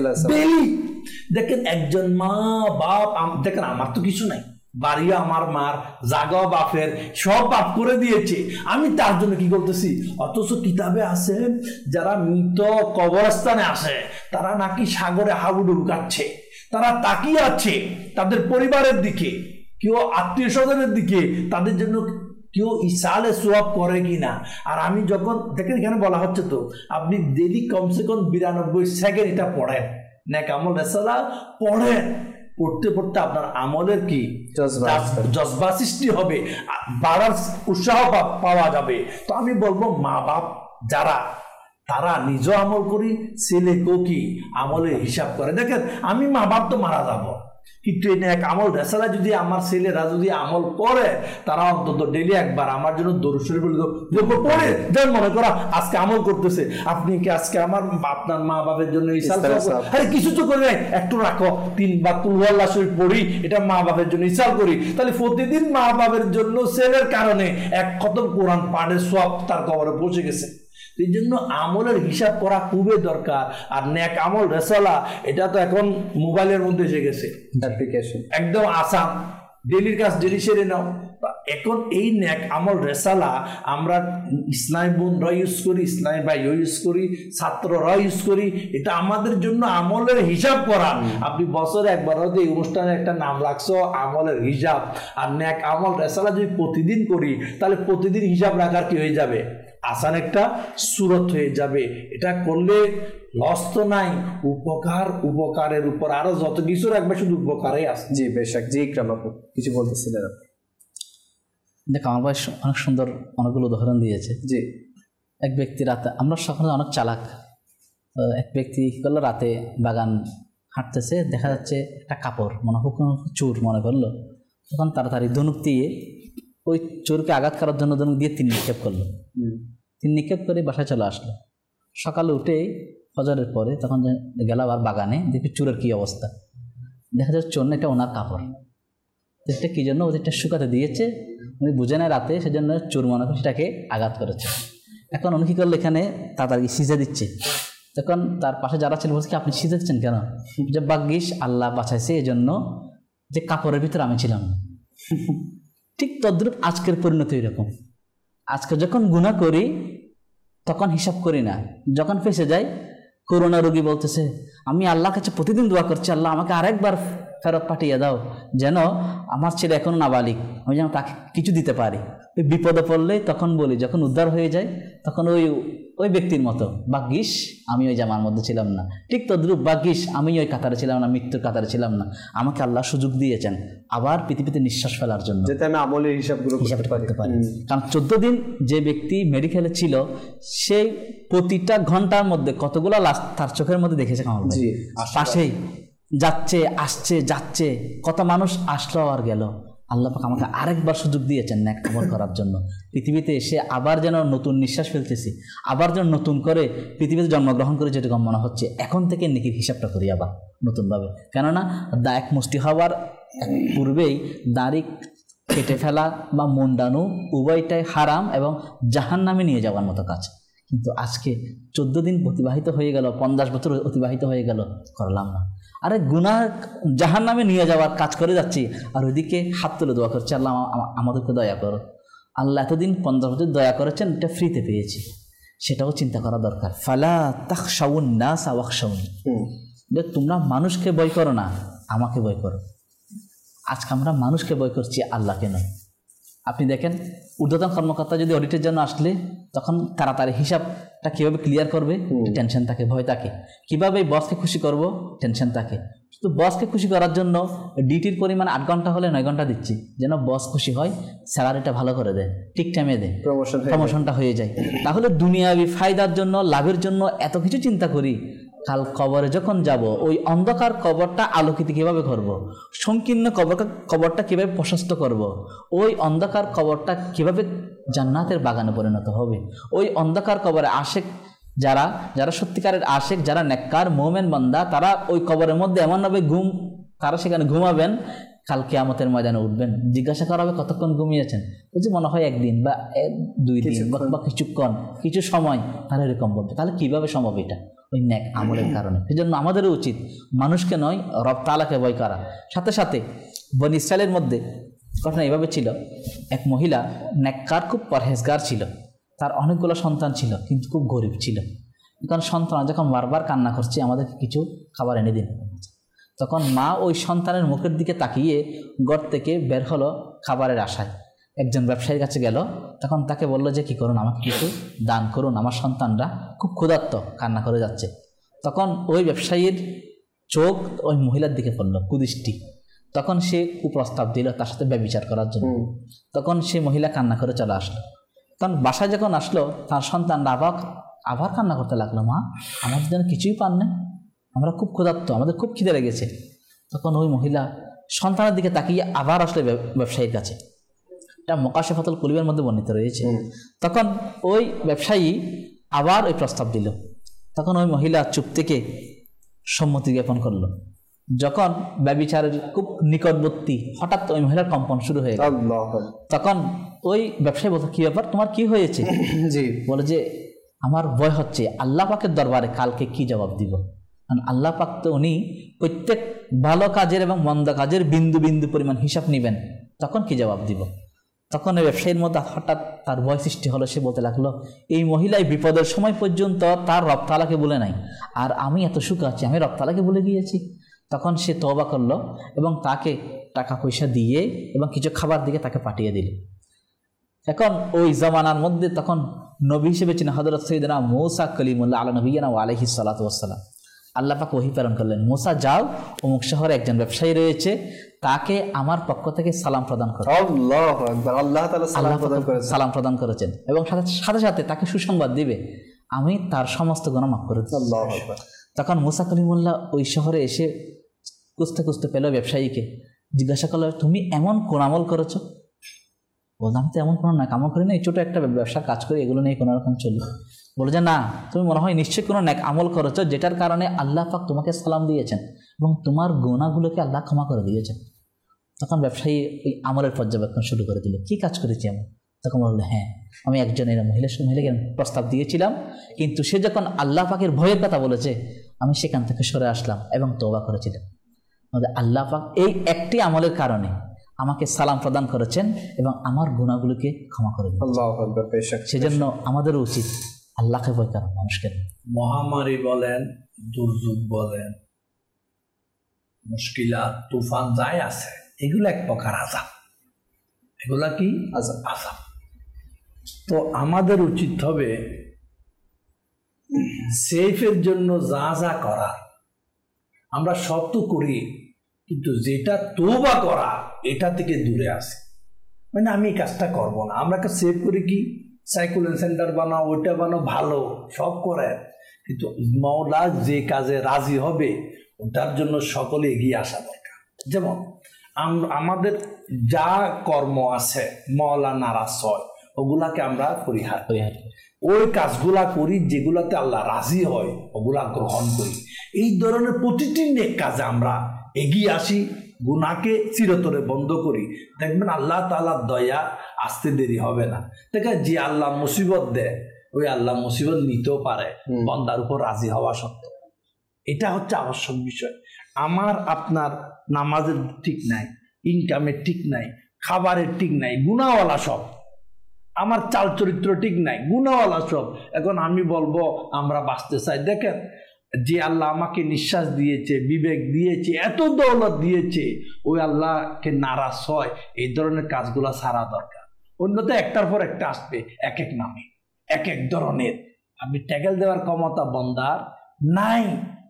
দেখেন একজন মা বাপ, দেখেন আমার তো কিছু নাই, বাড়িও আমার মার, জাগা বাপের, সব বাপ করে দিয়েছে, আমি তার জন্য কি করতেছি। অথচ কিতাবে আছে যারা মৃত কবরস্থানে আসে তারা নাকি সাগরে হাবুডুবু কাটছে, তারা তাকিয়ে আছে তাদের পরিবারের দিকে, কেউ আত্মীয় স্বজনের দিকে, তাদের জন্য কেউ ইসালে সোয়াব করে কিনা। আর আমি যখন দেখেন এখানে বলা হচ্ছে তো আপনি ডেলি কমসে কম 92 সেকেন্ড এটা পড়েন, নেক আমল রেসালা পড়েন, পড়তে পড়তে আপনার আমলের কি জজবা সৃষ্টি হবে, বাড়ার উৎসাহ পাওয়া যাবে। তো আমি বলবো মা বাপ যারা, তারা নিজ আমল করি, ছেলেকেও কি আমলের হিসাব করে। দেখেন আমি মা বাপ তো মারা যাব, কিন্তু এই এক আমল রেসালা যদি আমার ছেলেরা যদি আমল করে, তারা অন্তত ডেলি একবার আমার জন্য দরুদ শরীফ পড়ে, যেন মনে করা আজকে আমল করতেছে। আপনি কি আজকে আমার আপনার মা বাপের জন্য আরে কিছু তো করে একটু রাখো, 3 বার কুল আল্লাহ শরীফ পড়ি, এটা মা বাপের জন্য ইসাল করি, তাহলে প্রতিদিন মা বাপের জন্য ছেলের কারণে এক খতম কোরআন পাঠের সব তার কবরে পৌঁছে গেছে। এই জন্য আমলের হিসাব করা খুবই দরকার। আর নেক আমল রেসালা এটা তো এখন মোবাইলের মধ্যে এসে গেছে, অ্যাপ্লিকেশন একদম আসান, ডেলির কাজ ডেলি সেরে নাও। এখন এই নেক আমল রেসালা আমরা ইসলামী বোনরা ইউজ করি, ইসলামী ভাইও ইউজ করি, ছাত্ররা ইউজ করি, এটা আমাদের জন্য আমলের হিসাব করা। আপনি বছরে একবার হয়তো এই অনুষ্ঠানে একটা নাম রাখছো আমলের হিসাব, আর নেক আমল রেসালা যদি প্রতিদিন করি তাহলে প্রতিদিন হিসাব রাখার কি হয়ে যাবে, আসান একটা সুরত হয়ে যাবে। এটা করলে লস তো নাই, উপকার, উপকারের উপর আরো যত কিছু রাখবে শুধু উপকারই আছে। জি বেশক। জি ইকরাম আপু কিছু বলতেছিলেন আপনি। দেখ আমার ভাই অনেক সুন্দর অনেকগুলো উদাহরণ দিয়েছে। জি, এক ব্যক্তি রাতে, আমরা সকলে অনেক চালাক, এক ব্যক্তি কি করলো, রাতে বাগান হাঁটতেছে, দেখা যাচ্ছে একটা কাপড় মনে হোক চোর মনে করলো, তখন তাড়াতাড়ি ধনুক দিয়ে ওই চোরকে আঘাত করার জন্য ধনুক দিয়ে 3 নিক্ষেপ করলো। 3 নিক্ষেপ করে বাসায় চলে আসলো। সকালে উঠে ফজরের পরে তখন গেল আবার বাগানে, দেখি চোরের কী অবস্থা, দেখা যাচ্ছে চোর না, এটা ওনার কাপড়, এটা কী জন্য ওদেরটা শুকাতে দিয়েছে, উনি বুঝে নেয় রাতে, সেজন্য চোর মনে করে সেটাকে আঘাত করেছে। এখন উনি কী করলো, এখানে তাড়াতাড়ি সিজা দিচ্ছে। তখন তার পাশে যারা ছিল বলছে কি আপনি সিজা দিচ্ছেন কেন, যে ভাগ্যিস আল্লাহ বাঁচাইছে এই জন্য যে কাপড়ের ভিতরে আমি ছিলাম। ঠিক তদ্রুপ আজকের পরিণতি এরকম, আজকে যখন গুনাহ করি তখন হিসাব করি না, যখন ফেসে যাই, করোনা রোগী বলতেছে আমি আল্লাহর কাছে প্রতিদিন দোয়া করছি, আল্লাহ আমাকে আরেকবার ফেরত পাঠিয়ে দাও, যেন আমার ছেলে এখনো নাবালিক, আমি যেন তাকে কিছু দিতে পারি। ওই বিপদে পড়লে তখন বলি, যখন উদ্ধার হয়ে যায় তখন ওই ব্যক্তির মতো, ভাগ্যিস আমি ওই জামার মধ্যে ছিলাম না, ঠিক তদ্রুপ ভাগ্যিস আমি ওই কাতারে ছিলাম না, মৃত্যুর কাতারে ছিলাম না, আমাকে আল্লাহ সুযোগ দিয়েছেন আবার পৃথিবীতে নিঃশ্বাস ফেলার জন্য, যাতে আমি আমলের হিসাবগুলো হিসাবটা করতে পারি। কারণ 14 দিন যে ব্যক্তি মেডিকেলে ছিল, সেই প্রতিটা ঘন্টার মধ্যে কতগুলো লাশ তার চোখের মধ্যে দেখেছে কামাল ভাই। পাশেই যাচ্ছে আসছে যাচ্ছে, কত মানুষ আসলো আর গেল। আল্লাহ পাক আমাকে আরেকবার সুযোগ দিয়েছেন নেক আমল করার জন্য। পৃথিবীতে এসে আবার যেন নতুন নিঃশ্বাস ফেলতেছি, আবার যেন নতুন করে পৃথিবীতে জন্মগ্রহণ করে যেরকম মনে হচ্ছে, এখন থেকে নেকির হিসাবটা করি আবার নতুনভাবে। কেননা এক মুষ্টি হওয়ার পূর্বেই দাড়ি কেটে ফেলা বা মুন্ডানো উভয়টাই হারাম এবং জাহান্নামে নিয়ে যাওয়ার মতো কাজ। কিন্তু আজকে 14 দিন অতিবাহিত হয়ে গেল, 50 বছর অতিবাহিত হয়ে গেল, করলাম না। আরে গুনাহ জাহান্নামে নিয়ে যাওয়ার কাজ করে যাচ্ছি, আর ওইদিকে হাত তুলে দোয়া করছে, আল্লাহ আমাদেরকে দয়া করো। আল্লাহ এতদিন 50 বছর দয়া করেছেন, এটা ফ্রিতে পেয়েছি, সেটাও চিন্তা করা দরকার। ফালা তাখশাউন নাস ওয়াখশাউনি, তোমরা মানুষকে ভয় করো না, আমাকে ভয় করো। আজকে আমরা মানুষকে ভয় করছি, আল্লাহকে নয়। আপনি দেখেন ঊর্ধ্বতন কর্মকর্তা যদি অডিটের জন্য আসলে তখন তাড়াতাড়ি হিসাবটা কীভাবে ক্লিয়ার করবে, টেনশন থাকে, ভয় থাকে। কীভাবে বসকে খুশি করব, টেনশন থাকে। শুধু বসকে খুশি করার জন্য ডিউটির পরিমাণ 8 ঘন্টা হলে 9 ঘন্টা দিচ্ছি, যেন বস খুশি হয়, স্যালারিটা ভালো করে দেয়, ঠিক টাইমে দেয়, প্রমোশনটা হয়ে যায়। তাহলে দুনিয়াবি ফায়দার জন্য, লাভের জন্য এত কিছু চিন্তা করি, কাল কবরে যখন যাব ওই অন্ধকার কবরটা আলোকিত কীভাবে করব, সংকীর্ণ কবরটা কীভাবে প্রশস্ত করব, ওই অন্ধকার কবরটা কীভাবে জান্নাতের বাগানে পরিণত হবে, ওই অন্ধকার কবরে আশেক যারা সত্যিকারের আশেক, যারা নেককার মুমিন বান্দা, তারা ওই কবরের মধ্যে এমনভাবে তারা সেখানে ঘুমাবেন, কাল কিয়ামতের ময়দানে উঠবেন, জিজ্ঞাসা করা হবে কতক্ষণ ঘুমিয়েছেন, বুঝি মনে হয় 1 দিন বা 2 দিন বা কিছুক্ষণ, কিছু সময়, তাহলে এরকম বলবে। তাহলে কীভাবে সম্ভব এটা? ওই নেক আমলের কারণে। সেই জন্য আমাদেরও উচিত মানুষকে নয়, রব তাআলাকে ভয় করা। সাথে সাথে বনী ইসরাইলের মধ্যে ঘটনা এভাবে ছিল, এক মহিলা নেককার, খুব পরহেজগার ছিল, তার অনেকগুলো সন্তান ছিল, কিন্তু খুব গরিব ছিল। কারণ সন্তান যখন বারবার কান্না করছে, আমাদেরকে কিছু খাবার এনে দিন, তখন মা ওই সন্তানের মুখের দিকে তাকিয়ে ঘর থেকে বের হলো খাবারের আশায়। একজন ব্যবসায়ীর কাছে গেল, তখন তাকে বলল যে কি করুন, আমাকে কিছু দান করুন, আমার সন্তানরা খুব ক্ষুধার্ত, কান্না করে যাচ্ছে। তখন ওই ব্যবসায়ীর চোখ ওই মহিলার দিকে পড়ল, কুদৃষ্টি। তখন সে কুপ্রস্তাব দিল তার সাথে ব্যভিচার করার জন্য। তখন সে মহিলা কান্না করে চলে আসলো। তখন বাসায় যখন আসলো, তার সন্তানরা আবার কান্না করতে লাগলো, মা আমাদের জন্য কিছুই পান না, আমরা খুব ক্ষুধার্ত, আমাদের খুব খিদে লেগেছে। তখন ওই মহিলা সন্তানের দিকে তাকিয়ে আবার আসলে ব্যবসায়ীর কাছে, এটা মুকাশফাতুল কুলুবের মধ্যে বর্ণিত রয়েছে। তখন ওই ব্যবসায়ী আবার ওই প্রস্তাব দিল। তখন ওই মহিলা চুপ থেকে সম্মতি জ্ঞাপন করলো। যখন ব্যভিচারের খুব নিকটবর্তী, হঠাৎ ওই মহিলার কম্পন শুরু হয়ে গেল। তখন ওই ব্যবসায়ী বলতো, কি ব্যাপার, তোমার কি হয়েছে? জি, বলে যে আমার ভয় হচ্ছে আল্লাহ পাকের দরবারে কালকে কি জবাব দিব। কারণ আল্লাহ পাক তো উনি প্রত্যেক ভালো কাজের এবং মন্দ কাজের বিন্দু বিন্দু পরিমাণ হিসাব নেবেন, তখন কি জবাব দিব। তখন ওই ব্যবসায়ীর মধ্যে হঠাৎ তার ভয় সৃষ্টি হলো। সে বলতে লাগলো, এই মহিলাই বিপদের সময় পর্যন্ত তার রব তাআলাকে বলে নাই, আর আমি এত সুখে আছি, আমি রব তাআলাকে বলে গিয়েছি। তখন সে তওবা করলো এবং তাকে টাকা পয়সা দিয়ে এবং কিছু খাবার দিকে তাকে পাঠিয়ে দিল। এখন ওই জামানার মধ্যে তখন নবী হিসেবে ছিলেন হযরত সাইয়েদনা মূসা কালিমুল্লাহ আলা নবিয়িনা ওয়া আলাইহিস সালাতু ওয়াস সালাম। আল্লাহ পাক ওহী প্রেরণ করলেন, মূসা যাও, অমুক শহরে একজন ব্যবসায়ী রয়েছে, তাকে আমার পক্ষ থেকে সালাম প্রদান করো। আল্লাহু আকবার, আল্লাহ তাআলা সালাম প্রদান করেছেন এবং সাথে সাথে তাকে সুসংবাদ দিবে, আমি তার সমস্ত গুনাহ মাফ করে দিচ্ছি। আল্লাহু আকবার। তখন মূসা কালিমুল্লাহ ওই শহরে এসে খুঁজতে পেল ব্যবসায়ীকে, জিজ্ঞাসা করলো, তুমি এমন কোন আমল করেছো? বললাম, তো এমন কোনো না আমল করি না, এই ছোটো একটা ব্যবসার কাজ করি, এগুলো নিয়ে কোনো রকম চলি। বলে যে না, তুমি মনে হয় নিশ্চয়ই কোনো ন্যাক আমল করেছো, যেটার কারণে আল্লাহ পাক তোমাকে সালাম দিয়েছেন এবং তোমার গুনাহগুলোকে আল্লাহ ক্ষমা করে দিয়েছেন। তখন ব্যবসায়ী ওই আমলের পর্যবেক্ষণ শুরু করে দিল, কি কাজ করেছি আমি? তখন বললো, হ্যাঁ, আমি একজনের মহিলাকে প্রস্তাব দিয়েছিলাম, কিন্তু সে যখন আল্লাহ পাকের ভয়ের কথা বলেছে, আমি সেখান থেকে সরে আসলাম এবং তওবা করেছিলাম। আল্লাহ পাক এই একটি আমলের কারণে আমাকে সালাম প্রদান করেছেন এবং আমার গুনাহগুলোকে ক্ষমা করে দিয়েছেন। সেজন্য আমাদের উচিত আল্লাহকে ভয় করা, মানুষকে। মহামারী বলেন, দুর্যোগ বলেন, মুশকিলাত, তুফান যাই আছে, এগুলো এক প্রকার আযাব। এগুলা কি? আযাব। তো আমাদের উচিত হবে সেফের জন্য যা যা করা আমরা সব তো করি, কিন্তু যেটা তওবা করা এটা থেকে দূরে আসে। মানে আমি এই কাজটা করব না, আমরা সেভ করি কি সাইকুলেন সেন্টার বানাও, ওইটা বানাও, ভালো সব করে, কিন্তু মাওলা যে কাজে রাজি হবে ওটার জন্য সকলে এগিয়ে আসা দরকার। যেমন আমাদের যা কর্ম আছে মাওলা নারাজ হয় ওগুলাকে আমরা পরিহার ওই কাজগুলা করি যেগুলাতে আল্লাহ রাজি হয় ওগুলা গ্রহণ করি। এই ধরনের প্রতিটি নেক কাজে আমরা এগিয়ে আসি, গুনাহকে চিরতরে বন্ধ করি, দেখবেন আল্লাহ তাআলার দয়া আসতে দেরি হবে না। দেখেন যে আল্লাহ মুসিবত দেয় ওই আল্লাহ মুসিবত নিতেও পারে বান্দার উপর রাজি হওয়া সত্ত্বেও। এটা হচ্ছে আবশ্যক বিষয়। আমার আপনার নামাজের ঠিক নাই, ইনকামের ঠিক নাই, খাবারের ঠিক নাই, গুনাহওয়ালা সব। আমার চাল চরিত্র ঠিক নাই, গুনাহওয়ালা সব। এখন আমি বলবো আমরা বাঁচতে চাই, দেখেন যে আল্লাহ আমাকে নিঃশ্বাস দিয়েছে, বিবেক দিয়েছে, এত দৌলত দিয়েছে, ওই আল্লাহকে নারাজ হয় এই ধরনের কাজগুলা ছাড়া দরকার। অন্যথা একটার পর একটা আসবে এক এক নামে এক এক ধরনের। আপনি ট্যাকেল দেওয়ার ক্ষমতা বন্দার নাই,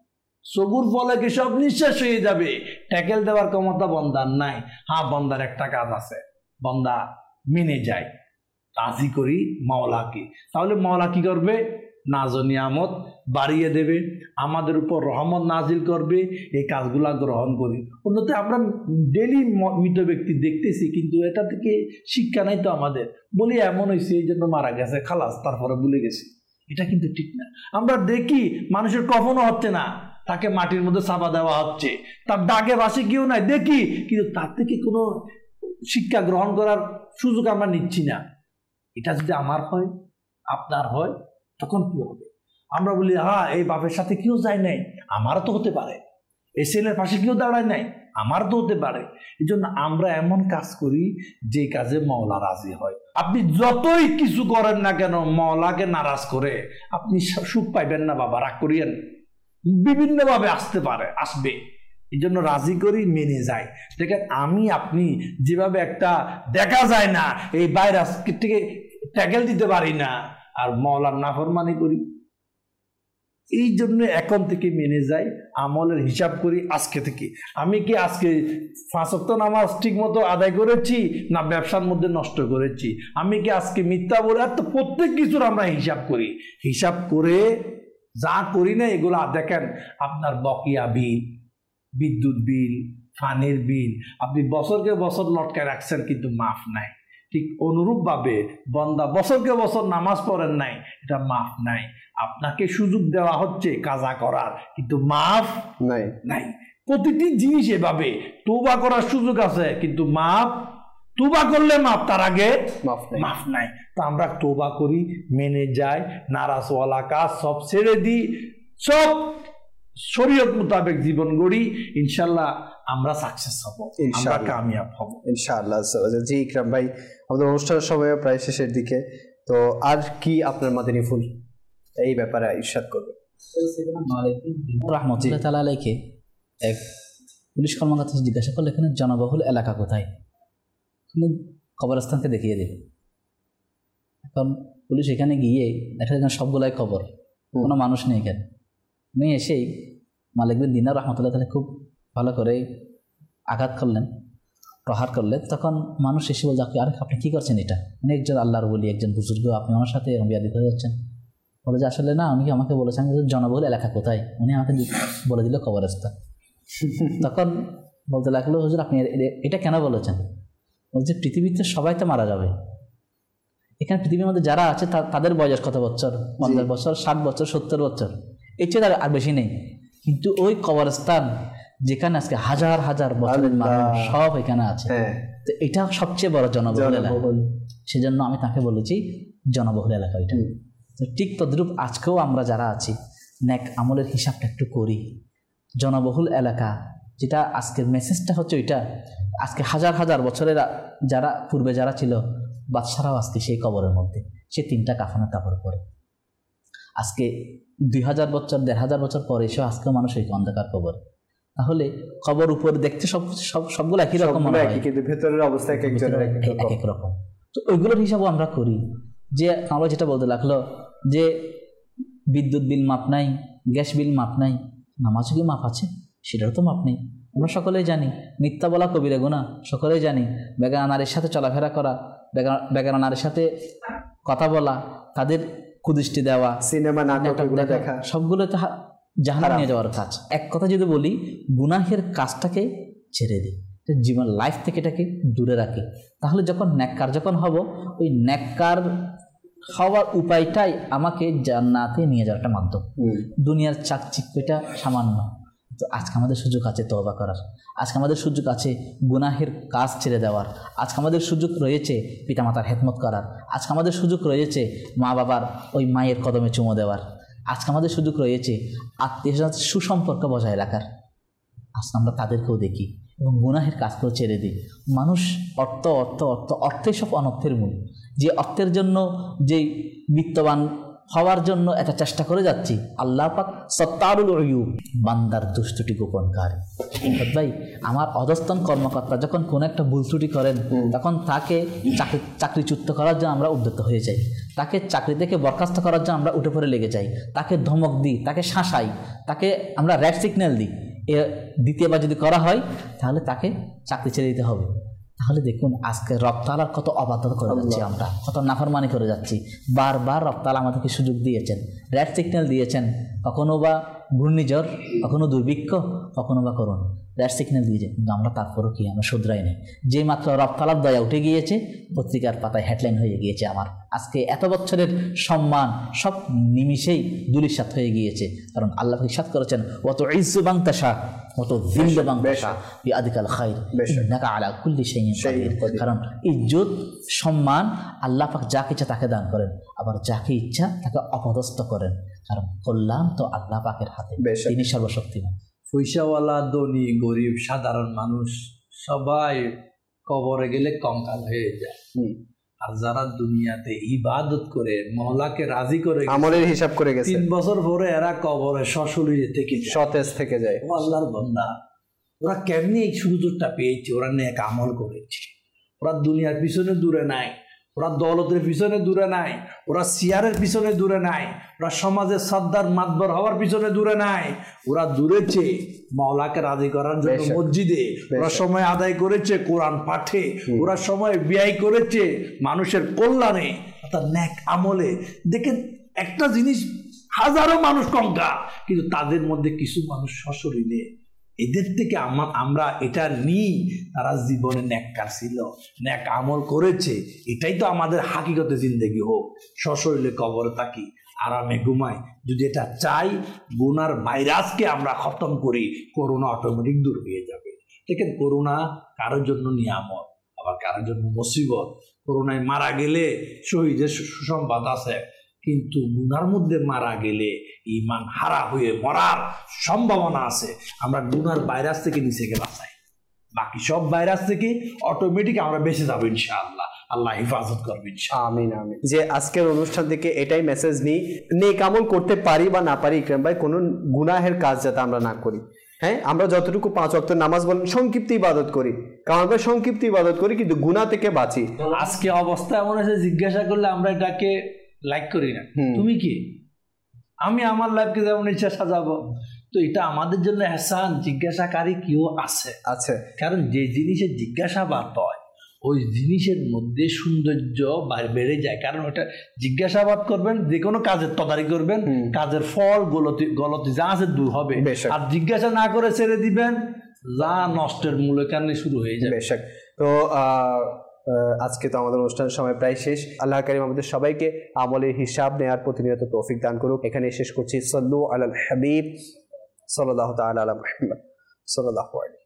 সবুর ফলে কি সব নিঃশ্বাস হয়ে যাবে, ট্যাকেল দেওয়ার ক্ষমতা বন্দার নাই। হ্যাঁ, বন্দার একটা কাজ আছে, বন্দা মেনে যায়, রাজি করি মাওলাকে, তাহলে মাওলা কি করবে? নাজ নিয়ামত বাড়িয়ে দেবে, আমাদের উপর রহমত নাজিল করবে, এই কাজগুলা গ্রহণ করি। অন্যথা আমরা ডেলি মৃত ব্যক্তি দেখতেছি, কিন্তু এটা থেকে শিক্ষা নাই তো আমাদের, বলি এমন হয়েছে এই জন্য মারা গেছে, খালাস, তারপরে ভুলে গেছি। এটা কিন্তু ঠিক না। আমরা দেখি মানুষের কফনও হচ্ছে না, তাকে মাটির মধ্যে চাপা দেওয়া হচ্ছে, তার ডাকে বাসে কেউ নাই দেখি, কিন্তু তার থেকে কোনো শিক্ষা গ্রহণ করার সুযোগ আমরা নিচ্ছি না। এটা যদি আমার হয়, আপনার হয়, তখন কি হবে? আমরা বলি হ্যাঁ, এই বাপের সাথে কেউ যায় নাই, আমারও তো হতে পারে, এই ছেলের পাশে কেউ দাঁড়ায় নাই, আমার তো হতে পারে। এই জন্য আমরা এমন কাজ করি যে কাজে মাওলা রাজি হয়। আপনি যতই কিছু করেন না কেন, মাওলাকে নারাজ করে আপনি সুখ পাইবেন না বাবা, রাগ করিয়েন, বিভিন্নভাবে আসবে। এই জন্য রাজি করি, মেনে যায়। দেখেন আমি আপনি যেভাবে একটা দেখা যায় না এই ভাইরাস থেকে ট্যাকেল দিতে পারি না, আর মাওলার নাফরমানি করি। এই জন্য এখন থেকে মেনে যাই, আমলের হিসাব করি আজকে থেকে। আমি কি আজকে 5 ওয়াক্ত নামাজ ঠিক মতো আদায় করেছি না ব্যবসার মধ্যে নষ্ট করেছি? আমি কি আজকে মিথ্যা বলে? আর তো প্রত্যেক কিছুর আমরা হিসাব করি। হিসাব করে যা করি না এগুলো দেখেন, আপনার বকেয়া বিল, বিদ্যুৎ বিল, পানির বিল, আপনি বছরকে বছর লটকায় রাখছেন কিন্তু মাফ নাই। ঠিক অনুরূপভাবে বন্দা বছরকে বছর নামাজ পড়েন নাই, এটা মাফ নাই। আপনাকে সুযোগ দেওয়া হচ্ছে কাজা করার, কিন্তু মাফ নাই। প্রতিটি জিনিস এভাবে তওবা করার সুযোগ আছে, কিন্তু মাফ, তওবা করলে মাফ, তার আগে মাফ নাই। তো আমরা তওবা করি, মেনে যাই, নারাজওয়ালা কাজ সব ছেড়ে দিই, সব শরীয়ত মোতাবেক জীবন গড়ি, ইনশাল্লাহ আমরা সাকসেস হব, আমরা কামিয়াব হব ইনশাআল্লাহ। জি ইকরাম ভাই, আমাদের অনুষ্ঠানের সময় প্রায় শেষের দিকে, তো আর কি আপনার মাদানী ফুল এই ব্যাপারে ইরশাদ করবে? রাহমাতুল্লাহ তাআলা আলাইহি এক পুলিশ কর্মকর্তা জিজ্ঞাসা করলে এখানে জনবহুল এলাকা কোথায়, তুমি কবরস্থানকে দেখিয়ে দেবে। এখন পুলিশ এখানে গিয়ে দেখা যায় সবগুলাই কবর, কোনো মানুষ নেই এখানে। উনি এসেই মালিক বিন দিনার রাহমাতুল্লাহ তাআলা খুব ভালো করে আঘাত করলেন, প্রহার করলেন। তখন মানুষ এসে বলছে, আরে আপনি কী করছেন এটা? উনি একজন আল্লাহর বলি, একজন বুজুর্গ, আপনি আমার সাথে বিয়াদি হয়ে যাচ্ছেন। বলে যে আসলে না, উনি আমাকে বলেছেন জনবহুল এলাকা কোথায়, উনি আমাকে বলে দিল কবরস্থান। তখন বলতে লাগলো, হুজুর আপনি এটা কেন বলেছেন? বলছে পৃথিবীতে সবাই তো মারা যাবে, এখানে পৃথিবীর মধ্যে যারা আছে তাদের বয়স কত বছর? 50 বছর, 60 বছর, 70 বছর, এর চেয়ে আর বেশি নেই। কিন্তু ওই কবরস্থান যেখানে আজকে হাজার হাজার বছরের মানুষ সব এখানে আছে, তো এটা সবচেয়ে বড় জনবহুল এলাকা। সেজন্য আমি তাকে বলেছি জনবহুল এলাকা এটা। তো ঠিক তদ্রূপ আজকেও আমরা যারা আছি নেক আমলের হিসাবটা একটু করি। জনবহুল এলাকা যেটা আজকের মেসেজটা হচ্ছে ওইটা, আজকে হাজার হাজার বছরের যারা পূর্বে যারা ছিল বাদশারাও আজকে সেই কবরের মধ্যে, সে 3টা কাফনের কাপড় পরে। আজকে 2000 বছর 1500 বছর পরে এসেও আজকেও মানুষ এই অন্ধকার কবর। তাহলে কবর উপর দেখতে সবগুলো একই রকম মনে হয়, কিন্তু ভেতরের অবস্থা এক এক রকম। তো ওইগুলোর হিসাবও আমরা করি। যে আমরা যেটা বলতে লাগলো যে বিদ্যুৎ বিল মাপ নাই, গ্যাস বিল মাপ নাই, নামাজও কি মাপ আছে? সেটারও তো মাপ নেই। আমরা সকলেই জানি মিথ্যা বলা কবিরা গুনাহ, সকলেই জানি বেগানা নারীর সাথে চলাফেরা করা, বেগানা নারীর সাথে কথা বলা, তাদের কুদৃষ্টি দেওয়া, সিনেমা নাটক এগুলো দেখা, সবগুলো তো জাহান্নামে নিয়ে যাওয়ার কাজ। এক কথা যদি বলি, গুনাহের কাজটাকে ছেড়ে দিই, জীবন লাইফ থেকে এটাকে দূরে রাখি, তাহলে যখন নেককার যখন হব, ওই নেককার হওয়ার উপায়টাই আমাকে জান্নাতে নিয়ে যাওয়ার একটা মাধ্যম। দুনিয়ার চাকচিক্যটা সামান্য, তো আজকে আমাদের সুযোগ আছে তওবা করার, আজকে আমাদের সুযোগ আছে গুনাহের কাজ ছেড়ে দেওয়ার, আজকে আমাদের সুযোগ রয়েছে পিতামাতার খেদমত করার, আজকে আমাদের সুযোগ রয়েছে মা বাবার ওই মায়ের কদমে চুমো দেওয়ার, আজকে আমাদের সুযোগ রয়েছে আত্মীয় স্বজনের সুসম্পর্ক বজায় রাখার। আজকে আমরা তাদেরকেও দেখি এবং গুনাহের কাজকেও ছেড়ে দিই। মানুষ অর্থ অর্থ অর্থ অর্থই সব অনর্থের মূল। যে অর্থের জন্য, যেই বিত্তবান হওয়ার জন্য একটা চেষ্টা করে যাচ্ছি, আল্লাহ পাক সত্তারুল উয়ুব, বান্দার দুষ্টুটি গোপনকারী। ভাই, আমার অধস্তন কর্মকর্তা যখন কোনো একটা ভুল ত্রুটি করেন, তখন তাকে চাকরিচ্যুত করার জন্য আমরা উদ্যত হয়ে যাই, তাকে চাকরি থেকে বরখাস্ত করার জন্য আমরা উঠে পড়ে লেগে যাই, তাকে ধমক দিই, তাকে শাসাই, তাকে আমরা রেড সিগন্যাল দিই। দ্বিতীয়বার যদি করা হয় তাহলে তাকে চাকরি ছেড়ে দিতে হবে। তাহলে দেখুন আজকে রব তাআলার কত অবাধ্যতা করে যাচ্ছি, আমরা কত নাফরমানি করে যাচ্ছি। বারবার রব তাআলা আমাদেরকে সুযোগ দিয়েছেন, রেড সিগন্যাল দিয়েছেন, কখনো বা ঘূর্ণিঝড়, কখনো দুর্ভিক্ষ, কখনো বা করোনা, রেড সিগন্যাল দিয়েছেন, কিন্তু আমরা তারপরও কি আমরা শুধরাই নেই। যে মাত্র রব তাআলার দয়া উঠে গিয়েছে, পত্রিকার পাতায় হেডলাইন হয়ে গিয়েছে আমার আজকে এত বছরের সম্মান সব নিমিষেই দুলিশাত হয়ে গিয়েছে। কারণ আল্লাহ ইরশাদ করেছেন, ওয়া তুইজ্জু মান তাশা ওয়া তুযিল্লু মান তাশা বিয়াদিকাল খায়র ইন্নাকা আলা কুল্লি শাইইন কাদির। কারণ ইজ্জত সম্মান আল্লাহ পাক যাকে ইচ্ছা তাকে দান করেন, আবার যাকে ইচ্ছা তাকে অপদস্থ করেন। কারণ কল্যাণ তো আল্লাহ পাকের হাতে, তিনি সর্বশক্তিমান। পয়সাওয়ালা, ধনী, গরিব, সাধারণ মানুষ সবাই কবরে গেলে কঙ্কাল হয়ে যায়। আর যারা দুনিয়াতে ইবাদত করে মওলাকে রাজি করে আমলের হিসাব করে গেছে, 3 বছর পরে এরা কবরে সশরীরে থেকে সতেজ থেকে যায়। ও আল্লাহর বান্দা, ওরা কেমনি এই সুযোগটা পেয়েছে? ওরা নেক আমল করেছে, ওরা দুনিয়ার পিছনে দূরে নাই, ওরা দৌলতের পিছনে দূরে নাই, ওরা সিয়ারের পিছনে দূরে নাই, ওরা সমাজের সর্দার মাতবর হওয়ার পিছনে দূরে নাই, ওরা দূরেছে মাওলাকে রাজি করার জন্য মসজিদে, ওরা সময় আদায় করেছে কোরআন পাঠে, ওরা সময় ব্যয় করেছে মানুষের কল্যাণে, অর্থাৎ নেক আমলে। দেখেন একটা জিনিস, হাজারো মানুষ কঙ্কাল, কিন্তু তাদের মধ্যে কিছু মানুষ সশরীরে, এদের থেকে আমরা এটা নিই, তারা জীবনে নেককার ছিল, নেক আমল করেছে। এটাই তো আমাদের হাকিকতে জিন্দেগি হোক, সশরীরে কবরে থাকি, আরামে ঘুমাই। যদি এটা চাই, গুনার ভাইরাসকে আমরা খতম করি, করোনা অটোমেটিক দূর হয়ে যাবে। দেখেন করোনা কারোর জন্য নিয়ামত, আবার কারোর জন্য মুসিবত। করোনায় মারা গেলে শহীদের সুসংবাদ আছে, কিন্তু গুনার মধ্যে মারা গেলে ঈমান হারা হয়ে মরার সম্ভাবনা আছে। আমরা গুনার ভাইরাস থেকে নিচেকে বাঁচাই, বাকি সব ভাইরাস থেকে অটোমেটিক আমরা বেঁচে যাবো ইনশাআল্লাহ। আল্লাহ হেফাজত করবে ইনশাআল্লাহ। আমিন আমিন। যে আজকের অনুষ্ঠান থেকে এটাই মেসেজ নিই, নেক আমল করতে পারি বা না পারি ইকরাম ভাই, কোনো গুনাহের কাজ যাতে আমরা না করি। হ্যাঁ, আমরা যতটুকু 5 ওয়াক্ত নামাজ বলেন সংক্ষিপ্ত ইবাদত করি, কারণ আমরা সংক্ষিপ্ত ইবাদত করি, কিন্তু গুনাহ থেকে বাঁচি। আজকে অবস্থা এমন আছে, জিজ্ঞাসা করলে আমরা এটাকে লাইক করি না। তুমি কি? আমি আমার লাইফকে যেমন ইচ্ছা সাজাবো। তো এটা আমাদের জন্য এহসান, জিজ্ঞাসাকারী কেউ আছে। কারণ যে জিনিসের জিজ্ঞাসাবাদ হয়, ওই জিনিসের মধ্যে সৌন্দর্য বেড়ে যায়। কারণ ওটা জিজ্ঞাসাবাদ করবেন, যে কোনো কাজের তদারকি করবেন, কাজের ফল গলতি যা আছে দূর হবে। আর জিজ্ঞাসা না করে ছেড়ে দিবেন, যা নষ্টের মূল কারণে শুরু হয়ে যাবে। তো আজকে তো আমাদের অনুষ্ঠানের সময় প্রায় শেষ। আল্লাহ কারীম আমাদের সবাইকে আমলের হিসাব নেয়ার প্রতিনিয়ত তৌফিক দান করুক। এখানে শেষ করছি। সাল্লু আলাল হাবিব সাল্লাল্লাহু তাআলা আলা মুহাম্মদ সাল্লাল্লাহু আলাইহি।